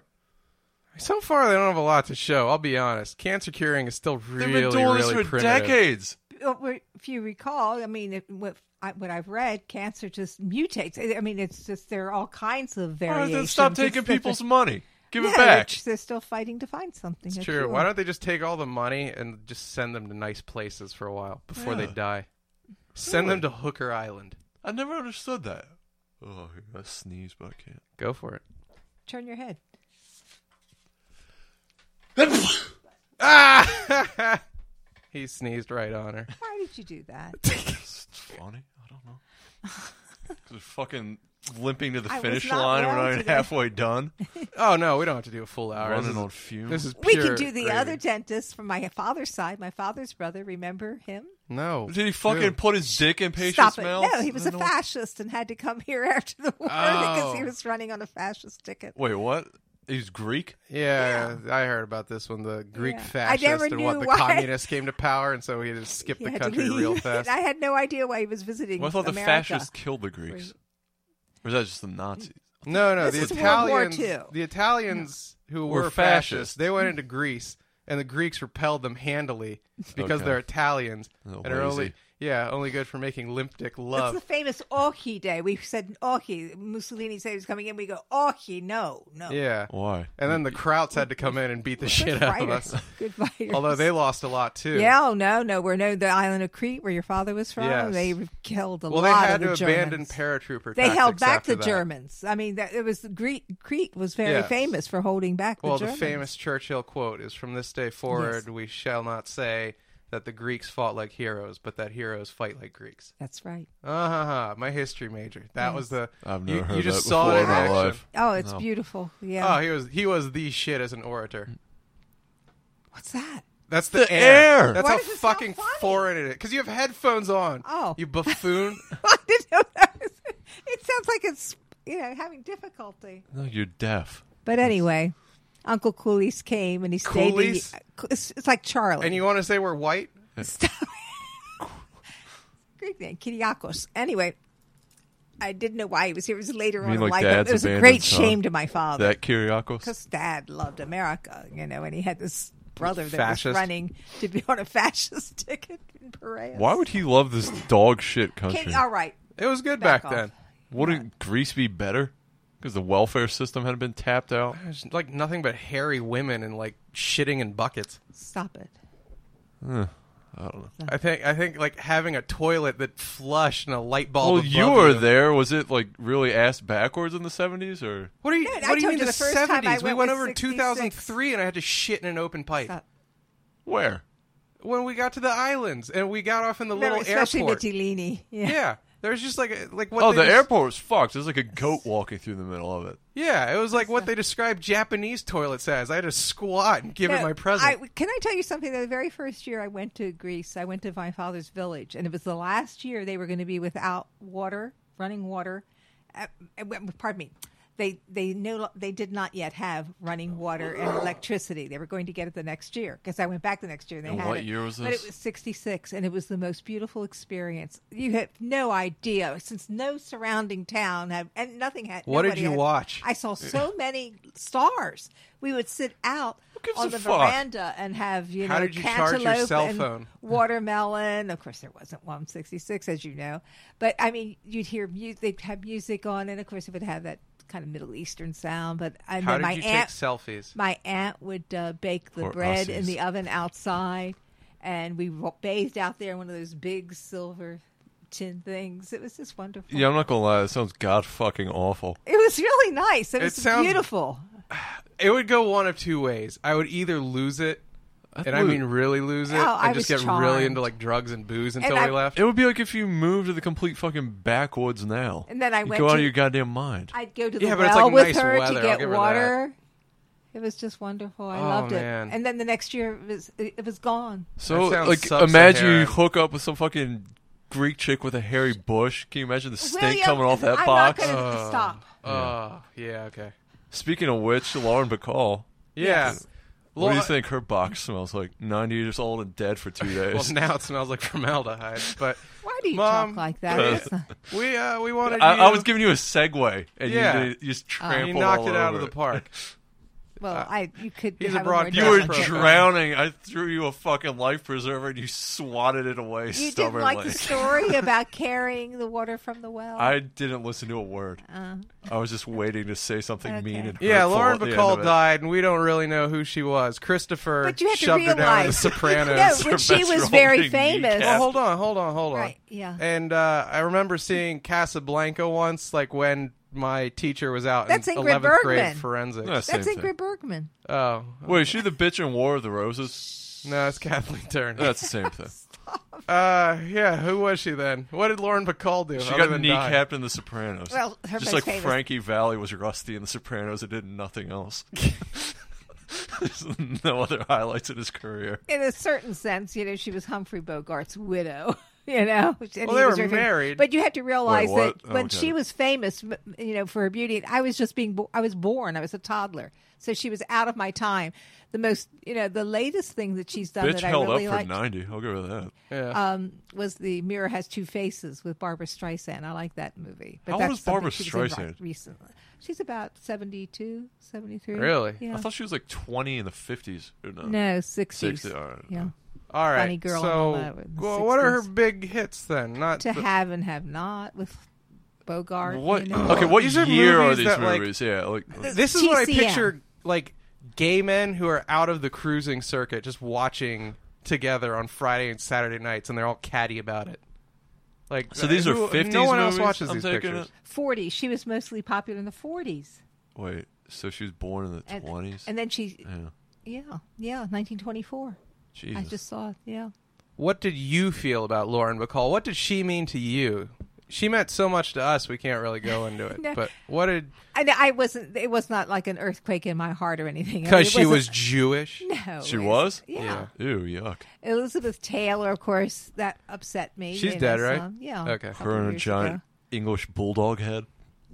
So far, they don't have a lot to show. I'll be honest. Cancer curing is still They've really, been doing really this for primitive. decades. Well, we- if you recall, I mean, if, what, I, what I've read, cancer just mutates. I mean, it's just there are all kinds of All right, variations. then stop It's taking different. people's money. Give Yeah, it back. They're, they're still fighting to find something. It's a true. cure. Why don't they just take all the money and just send them to nice places for a while before they Yeah. die? Send Really? them to Hooker Island. I never understood that. Oh, I sneeze, but I can't. Go for it. Turn your head. Ah! He sneezed right on her. Why did you do that? It's funny. I don't know. We're fucking limping to the I was finish not line. well We're not even today. halfway done. Oh no, we don't have to do a full hour. This Running is, on fumes. this is We pure can do the gravy. other dentist from my father's side. My father's brother. Remember him? No. Did he fucking Dude. put his dick in patients' Stop it! mouths? No, he was I a don't know- fascist and had to come here after the war because he Oh. was running on a fascist ticket. Wait, what? He's Greek? Yeah, I heard about this when the Greek Yeah. I fascist never and what knew the why. communists came to power, and so he just skipped He the had to country leave. real fast. I had no idea why he was visiting. Well, I thought the America. fascists killed the Greeks. Or is that just the Nazis? No, no, This the is World War Italians. Two. The Italians who Were were, fascists. fascists, they went into Greece, and the Greeks repelled them handily because Okay. they're Italians Oh, and are only lazy. yeah only good for making limp dick It's love. the famous Ochi Day. We said Ochi. Mussolini said he was coming in. We go Ochi. No, no. Yeah, Why? and then the Krauts had to come in and beat the Good shit out of fighters. us. Good fighters. Although they lost a lot too. Yeah, oh, no, no. We're no the island of Crete where your father was from. Yes. They killed a Well, they lot had of to the abandon Germans. paratrooper. They held tactics back after the that. Germans. I mean, that, it was Crete. Crete was very Yes. famous for holding back the Well, the Germans. famous Churchill quote is, "From this day forward, Yes. we shall not say that the Greeks fought like heroes, but that heroes fight like Greeks." That's right. Uh huh. My history major. That Yes. was the. I've you, never heard you just that saw before it in my action. life. Oh, it's No. beautiful. Yeah. Oh, he was he was the shit as an orator. What's that? That's the, The air. air. That's Why how does it sound fucking funny? foreign it is. Because you have headphones on. Oh. You buffoon. I didn't know that. Was, it sounds like it's you know having difficulty. No, you're deaf. But anyway, Uncle Coolies came and he stayed. in- Coolies? It's, it's like Charlie. And you want to say we're white? Stop. Greek name, Kyriakos. Anyway, I didn't know why he was here. It was later You on mean in like life. Dad's It was a abandoned great son? shame to my father. That Kyriakos? Because Dad loved America, you know, and he had this brother that Fascist. was running to be on a fascist ticket in Piraeus. Why would he love this dog shit country? Can, all right. It was good Back back, off. then. Wouldn't Greece be better? Because the welfare system had been tapped out? There's like nothing but hairy women and like shitting in buckets. Stop it. Eh, I don't know. I think I think like having a toilet that flushed and a light bulb. Well, above you were you. there. Was it like really ass backwards in the seventies, or What are you? No, I what do you told mean you the the first time I seventies? We went went was over in two thousand three, and I had to shit in an open pipe. Stop. where? When we got to the islands and we got off in the Remember, little especially airport. Mytilene. Yeah. Yeah, there's just like a- like what. Oh, they the des- airport was fucked. There's like a goat walking through the middle of it. Yeah, it was like what they described Japanese toilets as. I had to squat and give No, it my present. I, can I tell you something? The very first year I went to Greece, I went to my father's village, and it was the last year they were going to be without water, running water. Uh, uh, pardon me. They they no they did not yet have running water and electricity. They were going to get it the next year because I went back the next year and they And had what it. year was But this? it was sixty-six, and it was the most beautiful experience. You have no idea since no surrounding town had and nothing had. What did nobody you had- watch? I saw so many stars. We would sit out gives on a the fuck? veranda and have you How know did you charge your cantaloupe cell and phone? watermelon. Of course, there wasn't one sixty-six, as you know. But I mean, you'd hear music. They'd have music on, and of course, it would have that kind of Middle Eastern sound. But and How then did my you aunt, take selfies? my aunt would uh, bake the Poor bread in Aussies. the oven outside, and we ro- bathed out there in one of those big silver tin things. It was just wonderful. Yeah, I'm not gonna lie. That sounds god fucking awful. It was really nice. It It was sounds- beautiful. It would go one of two ways. I would either lose it, and I would- mean really lose it, Oh, I and just was get really charmed. into like drugs and booze until And we I- left. It would be like if you moved to the complete fucking backwoods now. And then I You'd went go out to- of your goddamn mind. I'd go to the Yeah, but it's, well like, with nice her weather. to I'll get give her water. It was just wonderful. I Oh, loved man. it. And then the next year it was it, it was gone. So, That sounds like, sub-Saharan. imagine you hook up with some fucking Greek chick with a hairy bush. Can you imagine the stink William, coming off that I'm box? Not gonna, Uh, stop. Oh, yeah, okay. Speaking of which, Lauren Bacall. Yeah. Yes. What do you Well, think her box smells like? ninety years old and dead for two days. Well, now it smells like formaldehyde, but Why do you Mom, talk like that? uh, It's not- we uh, we wanted I, you. I was giving you a segue, and Yeah. you, did- you just Oh. trampled you knocked all it out over of the it. park. well, I you could he's a have a more broadcaster You were That's delicate- pro- drowning. I threw you a fucking life preserver, and you swatted it away You didn't stubbornly. like the story about carrying the water from the well. I didn't listen to a word. Uh, I was just waiting to say something Okay. mean and Yeah, hurtful Lauren at the end Bacall of it. died, and we don't really know who she was. Christopher But you have to shoved her down in The realize- Sopranos. No, when she Sylvester was very holding famous. kneecap. Well, hold on, hold on, hold on. right? Yeah. And uh, I remember seeing Casablanca once, like when my teacher was out That's in Ingrid eleventh grade Bergman. forensics. No, same That's thing. Ingrid Bergman. Oh, Wait, is she the bitch in War of the Roses? no, it's Kathleen Turner. That's the same thing. Uh, yeah, who was she then? What did Lauren Bacall do? She other got than die? kneecapped in The Sopranos. Well, her just most like famous- Frankie Valli was Rusty in The Sopranos and did nothing else. There's no other highlights in his career. In a certain sense, you know, she was Humphrey Bogart's widow. You know, and Well, he they was were very famous. married. But you have to realize Wait, what? that when Okay. she was famous, m- you know, for her beauty, I was just being, bo- I was born, I was a toddler, so she was out of my time. The most, you know, the latest thing that she's done Bitch that I held really up for liked ninety. I'll give her that. Yeah. um, was the Mirror Has Two Faces with Barbara Streisand. I like that movie. But How old that's is Barbara something she was in Streisand? right recently. She's about seventy-two, seventy-three. Really? Yeah. I thought she was like twenty in the fifties. Or no. No, sixties. sixty. All right. Yeah. All right. Funny Girl and so, all that in the well, what are her sixties. big hits then? Not To the- Have and Have Not with Bogart. What? You know? Okay, what These are year are movies these that, like- movies? yeah, like This is what I T C M. picture, like gay men who are out of the cruising circuit, just watching together on Friday and Saturday nights, and they're all catty about it. Like, so. These are who- fifties. No one else movies watches I'm these taking pictures. it? forties. She was mostly popular in the forties. Wait, so she was born in the And, twenties? and then she, Yeah. yeah, yeah, nineteen twenty-four. Jesus. I just saw it, yeah. What did you feel about Lauren Bacall? What did she mean to you? She meant so much to us, we can't really go into it. No. But what did? And I wasn't, it was not like an earthquake in my heart or anything. I mean, Because it she was wasn't- Jewish. No. She it- was? Yeah. Ew, yuck. Elizabeth Taylor, of course, that upset me. She's you dead, know, right? so, yeah. Okay. a couple Her and a years giant ago. English bulldog head.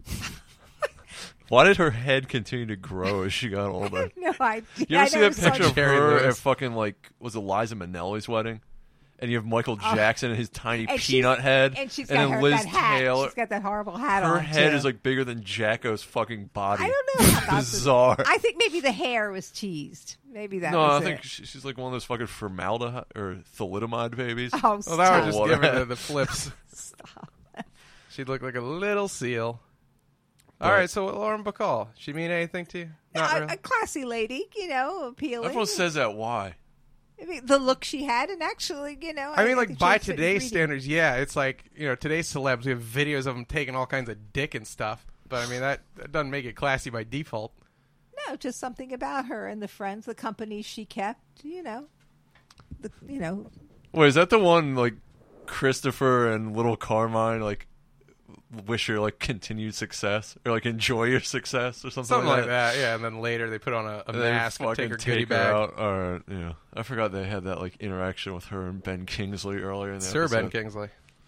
Why did her head continue to grow as she got older? No, I, You I ever see never that saw picture of Jerry her Lewis. at fucking like was it Liza Minnelli's wedding? and you have Michael Jackson and his tiny And she's- peanut head, And she's and got then her, Liz that hat. Taylor. She's got that horrible hat on. Her head too. is like bigger than Jacko's fucking body. I don't know. How about this. Bizarre. I think maybe the hair was teased. Maybe that no, was I think it. she, she's like one of those fucking formaldehyde or thalidomide babies. Oh, Well, stop. that was just Water. giving her the flips. Stop. She'd look like a little seal. All But- right, so Lauren Bacall, she mean anything to you? Not a, really. a classy lady, you know, appealing. Everyone says that. Why? I mean, the look she had, and actually, you know, I mean, like think by she was today's greedy. standards, yeah, it's like you know today's celebs. We have videos of them taking all kinds of dick and stuff. But I mean, that, that doesn't make it classy by default. No, just something about her and the friends, the company she kept. You know, the you know, Wait, is that the one like Christopher and little Carmine like wish her like continued success or like enjoy your success or something, Something like that? that, yeah. And then later they put on a, a And they mask and fucking take her goodie her bag. out. Or yeah, I forgot they had that like interaction with her and Ben Kingsley earlier in the Sir episode. Ben Kingsley.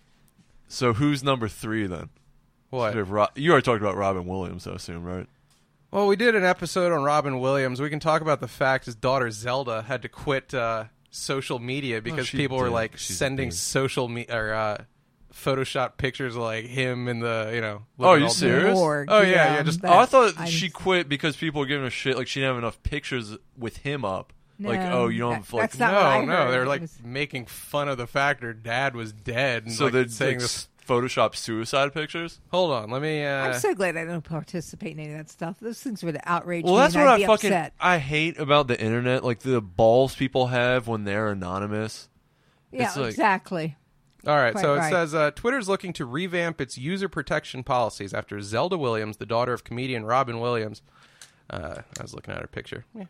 So who's number three then? What? We have Ro- you already talked about Robin Williams, I assume, right? Well, we did an episode on Robin Williams. We can talk about the fact his daughter Zelda had to quit uh, social media because she people were did. like She's a sending bitch. social me or uh, Photoshop pictures of like him in the you know. Oh, are looking you all- serious? Morgue, Oh, yeah, yeah, just- that- Oh, I thought I she didn't- quit because people were giving her shit. Like she didn't have enough pictures with him up. Like, No, oh, you don't that- have like. that's not what I No, no, heard. they're It like was- making fun of the fact her dad was dead and so like, they're saying like, this. Photoshop suicide pictures. Hold on, let me. Uh, I'm so glad I don't participate in any of that stuff. Those things would outrage Well, me. that's and what I'd I be fucking upset. I hate about the internet. Like the balls people have when they're anonymous. Yeah, it's like- exactly. All right, Quite so it right. says uh, Twitter's looking to revamp its user protection policies after Zelda Williams, the daughter of comedian Robin Williams, uh, I was looking at her picture, yeah.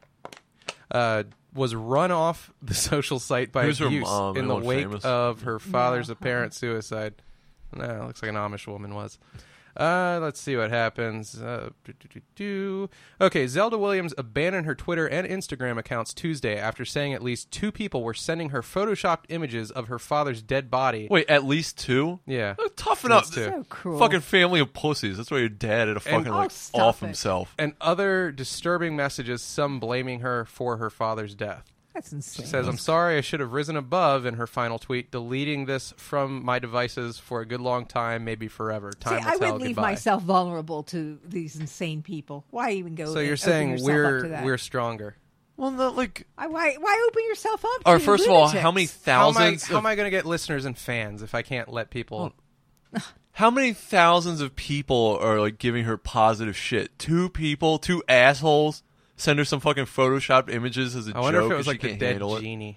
uh, was run off the social site by Who's her abuse mom? in the Anyone wake famous? of her father's No. apparent suicide. No, looks like an Amish woman was. Uh, let's see what happens. Uh, do, do, do, do. Okay, Zelda Williams abandoned her Twitter and Instagram accounts Tuesday after saying at least two people were sending her photoshopped images of her father's dead body. Wait, at least two? Yeah. Uh, Toughen up. That's two. So cruel. Fucking family of pussies. That's why your dad had to fucking And- like Oh, stop off it. himself. And other disturbing messages, some blaming her for her father's death. That's insane. She says, I'm sorry, I should have risen above in her final tweet, deleting this from my devices for a good long time, maybe forever. Time See, will I tell would leave goodbye. myself vulnerable to these insane people. Why even go? So there- you're open saying yourself up to we're that? we're stronger. Well, not like. I, why why open yourself up? Or to first of all, lunatics? how many How am I, thousands? how of, am I going to get listeners and fans if I can't let people... how many thousands of people are like giving her positive shit? Two people, two assholes, send her some fucking photoshopped images as a I wonder joke. if it was and like she the can't dead handle it. genie.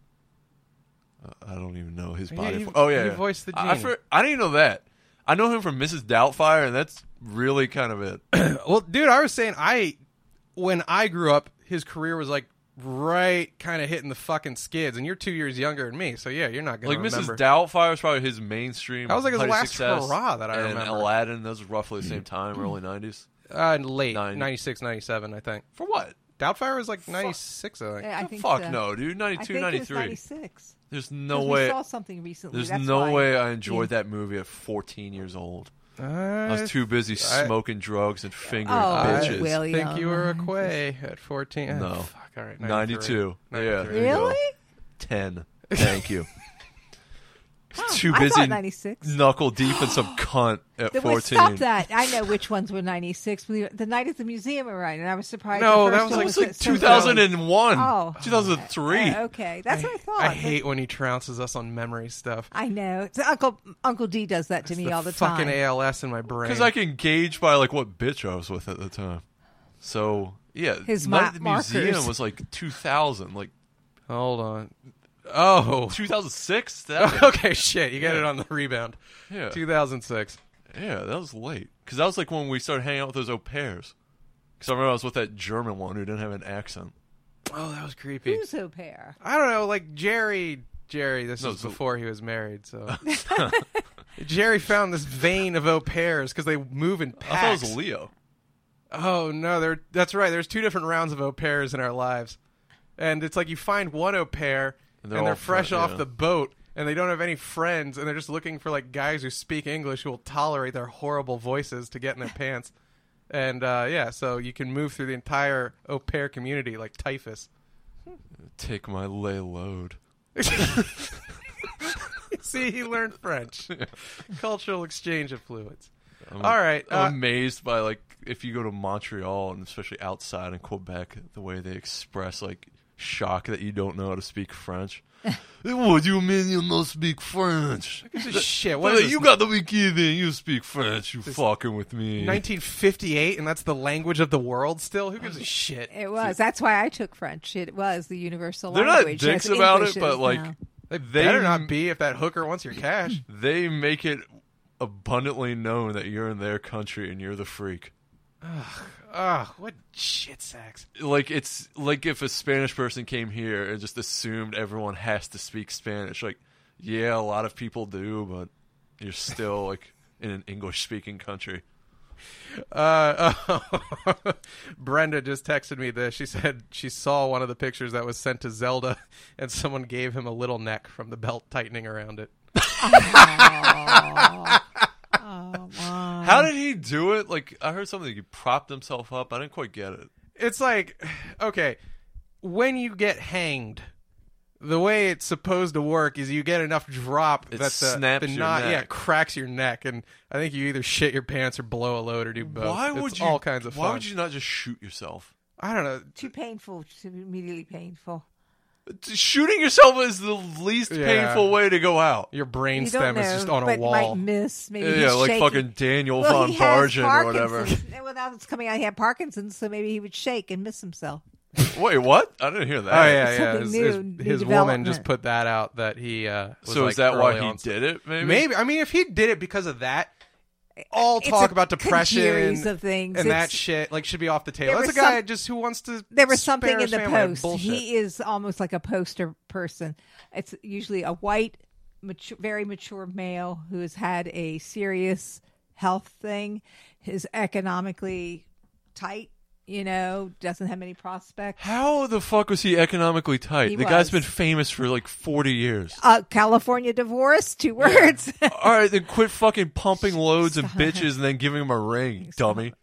I don't even know his Yeah, body. you- oh yeah, you yeah. voiced the I, I, genie. for, I didn't even know that. I know him from Missus Doubtfire, and that's really kind of it. Well, dude, I was saying, I when I grew up, his career was like right kind of hitting the fucking skids, and you're two years younger than me, so yeah, you're not going Like to Missus remember. Doubtfire is probably his mainstream. That was like his height of last success, hurrah that I and remember. Aladdin, those was roughly the same time, early nineties. Uh, late, Nine. ninety-six, ninety-seven, I think. For what? Doubtfire was like ninety-six, I think. Yeah, I think Fuck so. no, dude. I ninety-two, think it was ninety-three. ninety-six. There's no 'Cause way. We saw something recently. There's That's no why. way I enjoyed Yeah. that movie at fourteen years old. I I was too busy I- smoking drugs and fingering Oh, bitches. William. think you were a quay at fourteen. Oh, No. fuck, all right. ninety-two. Yeah. ninety-three. There you go. Really? ten. Thank you. Oh, Too I busy thought ninety-six. knuckle deep in some cunt at Then wait, fourteen. stop that. I know which ones were ninety-six. The the Night at the Museum were right, and I was surprised. No, the that first was one That like was like so two thousand one. Oh. two thousand three. Uh, okay, that's what I thought. I but- hate when he trounces us on memory stuff. I know. It's Uncle Uncle D does that to It's me the all the fucking time. A L S in my brain. Because I can gauge by like what bitch I was with at the time. So yeah, His Night ma- at the markers. Museum was like two thousand, like Hold on. Oh. two thousand six. That Okay, shit. You got Yeah. it on the rebound. yeah, two thousand six. yeah, that was late. Because that was like when we started hanging out with those au pairs. Because I remember I was with that German one who didn't have an accent. Oh, that was creepy. Who's au pair? I don't know, like Jerry. Jerry, this No, was so- before he was married, so. Jerry found this vein of au pairs because they move in I thought packs. it was Leo. Oh no, there. That's right. There's two different rounds of au pairs in our lives, and it's like you find one au pair And and they're they're, all fresh fri- off yeah. the boat, and they don't have any friends, and they're just looking for like guys who speak English who will tolerate their horrible voices to get in their pants. And uh, yeah, so you can move through the entire au pair community like typhus. Take my lay load. See, he learned French. Cultural exchange of fluids. I'm, All right. I'm Uh, amazed by like if you go to Montreal and especially outside in Quebec, the way they express like shock that you don't know how to speak French. What do you mean you don't speak French? shit. What What is you this, got to be kidding. You speak French. You fucking with me. nineteen fifty-eight, and that's the language of the world still? Who gives a shit? It was. That's why I took French. It was the universal They're not language. dicks As about English it, but is like now. They, they better not be if that hooker wants your cash. they make it abundantly known that you're in their country and you're the freak. Ugh, what shit sacks. Like it's like if a Spanish person came here and just assumed everyone has to speak Spanish. Like, yeah, a lot of people do, but you're still like in an English-speaking country. Uh, uh, Brenda just texted me this. She said she saw one of the pictures that was sent to Zelda, and someone gave him a little neck from the belt tightening around it. Oh, oh, my. How did he do it? Like, I heard something. He propped himself up. I didn't quite get it. It's like, okay, when you get hanged, the way it's supposed to work is you get enough drop It that the, snaps the your knot, neck. yeah, cracks your neck, and I think you either shit your pants or blow a load or do both. Why It's would you? all kinds of Why fun. would you not just shoot yourself? I don't know. Too painful. Too immediately painful. Shooting yourself is the least Yeah. painful way to go out. Your brain You don't stem know, is just on a but wall. might miss. Maybe Yeah, he's like shaking. fucking Daniel well, von he has Bargen or whatever. Parkinson's. Well, now it's coming out. He had Parkinson's, so maybe he would shake and miss himself. Wait, what? I didn't hear that. Oh yeah, yeah. Something His, new, his, new his woman development. just put that out that he. Uh, was So like is that why early he on- did it? Maybe. Maybe. I mean, if he did it because of that, all It's talk a about depression congeries of things. and that It's- shit like should be off the table. There That's a was guy some- just who wants to. There was spare something in his the family. post. Bullshit. He is almost like a poster person. It's usually a white, mature, very mature male who has had a serious health thing, is economically tight, you know, doesn't have many prospects. How the fuck was he economically tight? He the guy's was. been famous for like forty years. Uh, California divorce, two words. All right, then quit fucking pumping loads of bitches and then giving him a ring, dummy.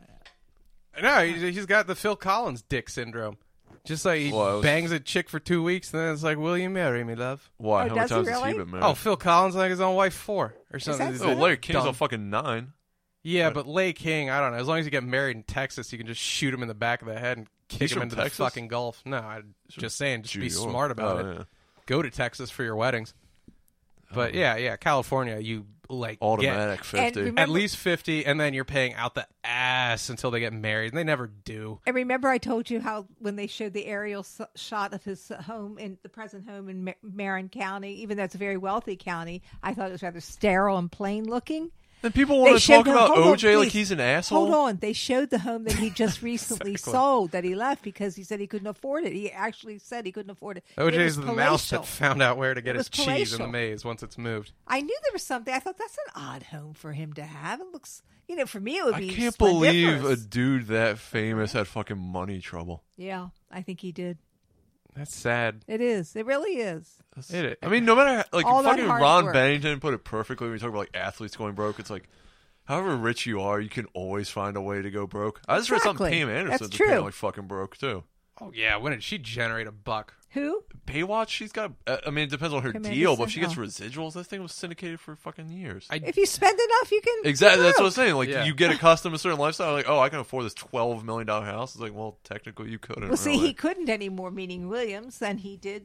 No, he, he's got the Phil Collins dick syndrome. Just like he Well, I was- bangs a chick for two weeks, and then it's like, "Will you marry me, love?" Why? Oh, How many does he times has he really? been married? Oh, Phil Collins like his own wife four or something. that He's so? Oh, a Larry King's dumb- on fucking nine. Yeah, but Lay King, I don't know. As long as you get married in Texas, you can just shoot him in the back of the head and kick He's him from into Texas? the fucking Gulf. No, I'm just saying, just New be York. smart about Oh, it. yeah. Go to Texas for your weddings. But yeah, yeah, California, you like get Automatic And fifty. remember- at least fifty, and then you're paying out the ass until they get married, and they never do. And remember, I told you how when they showed the aerial s- shot of his home in the present home in Mar- Marin County, even though it's a very wealthy county, I thought it was rather sterile and plain looking. And people They want to showed talk the- about hold on, O J like please. he's an asshole. Hold on, they showed the home that he just recently Exactly. sold that he left because he said he couldn't afford it. He actually said he couldn't afford it. O It J's was the mouse palatial. that found out where to get It his was cheese in the palatial. maze once it's moved. I knew there was something. I thought that's an odd home for him to have. It looks, you know, for me it would I be. can't believe a splendiferous. dude that famous had fucking money trouble. Yeah, I think he did. That's sad. It is. It really is. It, I mean, no matter how, like All that fucking hard Ron work. Bennington put it perfectly when you talk about like athletes going broke. It's like, however rich you are, you can always find a way to go broke. I just read something Exactly. Pam Anderson That's just true. apparently fucking broke too. oh yeah, when did she generate a buck? Who? Baywatch, she's got. Uh, I mean, it depends on her Pam deal, but Anderson? if she gets Oh. residuals, this thing was syndicated for fucking years. I If you spend enough, you can. Exactly, that's what I'm Look. saying. Like, Yeah. you get accustomed to a certain lifestyle. Like, oh, I can afford this twelve million dollar house. It's like, well, technically, you couldn't. Well, see, really. he couldn't anymore, meaning Williams, and he did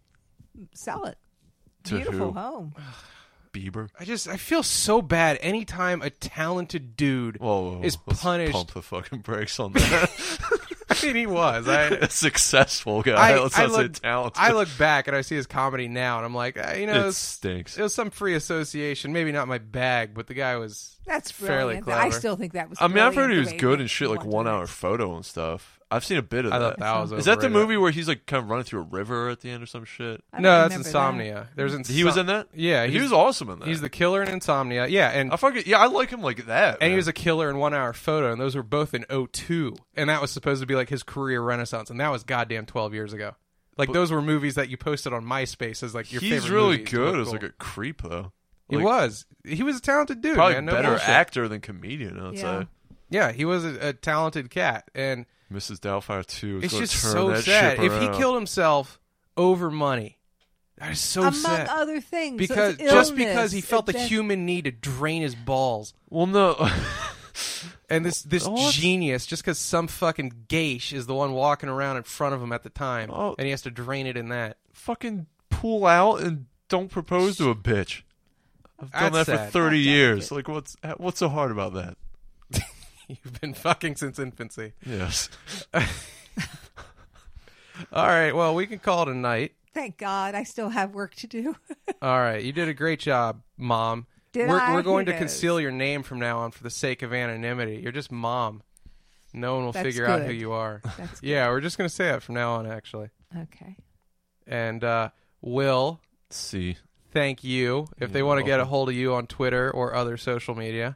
sell it. To Beautiful who? home. Bieber. I just I feel so bad anytime a talented dude Whoa, is let's punished. Pump the fucking brakes on that. I mean, he was. I, A successful guy. I, Let's I not say look, talented. I look back and I see his comedy now, and I'm like, uh, you know, it it was, stinks. it was some free association. Maybe not my bag, but the guy was That's fairly brilliant. clever. I still think that was. I mean, I've heard brilliant he the was way good they and shit, like wanted one it. hour photo and stuff. I've seen a bit of I that. thought that was. Is that the overrated. movie where he's like kind of running through a river at the end or some shit? I don't No, that's remember Insomnia. There's Insom- He was in that. Yeah, he he's- was awesome in that. He's the killer in Insomnia. Yeah, and I fucking yeah, I like him like that. and he man. was a killer in One Hour Photo, and those were both in oh two, and that was supposed to be like his career renaissance, and that was goddamn twelve years ago. Like But- those were movies that you posted on MySpace as like your He's favorite really movies to good look as cool. like a creep though. He Like, was. He was a talented dude. probably man. No better bullshit. actor than comedian. I'd Yeah. say. Yeah, he was a, a talented cat, and Missus Doubtfire two. Is it's gonna just turn so that sad. ship If he around. killed himself over money, That is so among sad. other things. Because It's just illness, because he felt the it's- human need to drain his balls. Well, no. And this this Oh, it's- genius, just because some fucking geish is the one walking around in front of him at the time, Oh. and he has to drain it in that. Fucking pull out and don't propose to a bitch. I've done That's that sad. for thirty That's years. delicate. Like, what's what's so hard about that? You've been fucking since infancy. Yes. All right, well, we can call it a night. Thank God, I still have work to do. All right, you did a great job, Mom. Did we're I? we're going Who to knows? conceal your name from now on for the sake of anonymity. You're just Mom. No one will That's figure out who good. you are. That's good. Yeah, we're just going to say that from now on, actually. Okay. And uh, Will, See. thank you. If they You're want to get a welcome. hold of you on Twitter or other social media.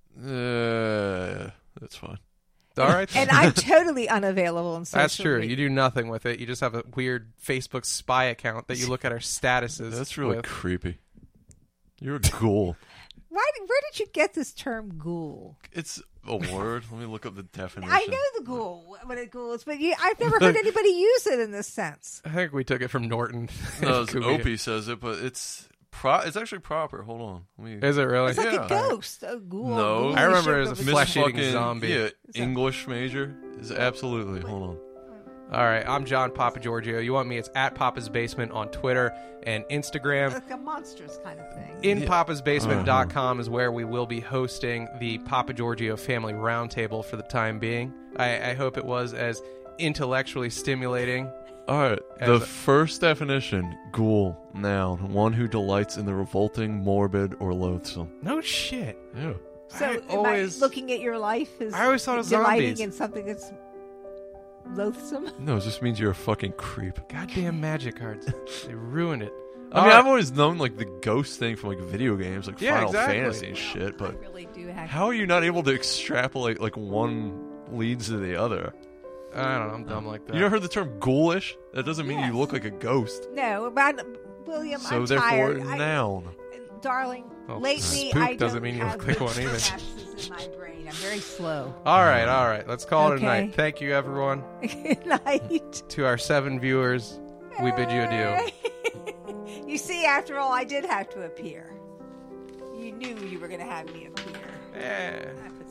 Uh, that's fine. All right. then. And I'm totally unavailable on social That's true. media. You do nothing with it. You just have a weird Facebook spy account that you look at our statuses. That's really with. creepy. You're a ghoul. Why? Where did you get this term "ghoul"? It's a word. Let me look up the definition. I know the ghoul, what a ghoul is, but you, I've never heard anybody use it in this sense. I think we took it from Norton. No, it's Could we- Opie says it, but it's pro- It's actually proper. Hold on. Let me. Is it really? It's like Yeah. a ghost, a ghoul. No. ghoulish I remember it of as a a- Miss flesh-eating fucking- zombie. Yeah, English major is absolutely. Hold on. All right, I'm John Papa Giorgio. You want me? It's at Papa's Basement on Twitter and Instagram. like a monstrous kind of thing. In Yeah. papas basement dot com is where we will be hosting the Papa Giorgio Family Roundtable for the time being. I, I hope it was as intellectually stimulating. All right. As The a- first definition: ghoul, noun, one who delights in the revolting, morbid, or loathsome. No shit. Yeah. So, I am always- I looking at your life as I always thought it was delighting zombies. in something that's loathsome? No, it just means you're a fucking creep. Goddamn magic cards. They ruined it. I All mean, right. I've always known like the ghost thing from like video games, like Yeah, Final exactly. Fantasy and shit. I But really do have. how are you not able to extrapolate like one leads to the other? I don't know. I'm dumb like that. You never heard the term ghoulish? That doesn't mean Yes. you look like a ghost. No, about William. So I'm therefore, tired. I- noun. darling, Well, lately spook I doesn't don't mean you have look like good one either. synapses in my brain. I'm very slow. All right, all right. Let's call it Okay. a night. Thank you, everyone. Good night. To our seven viewers, we bid you adieu. You see, after all, I did have to appear. You knew you were going to have me appear. Yeah. I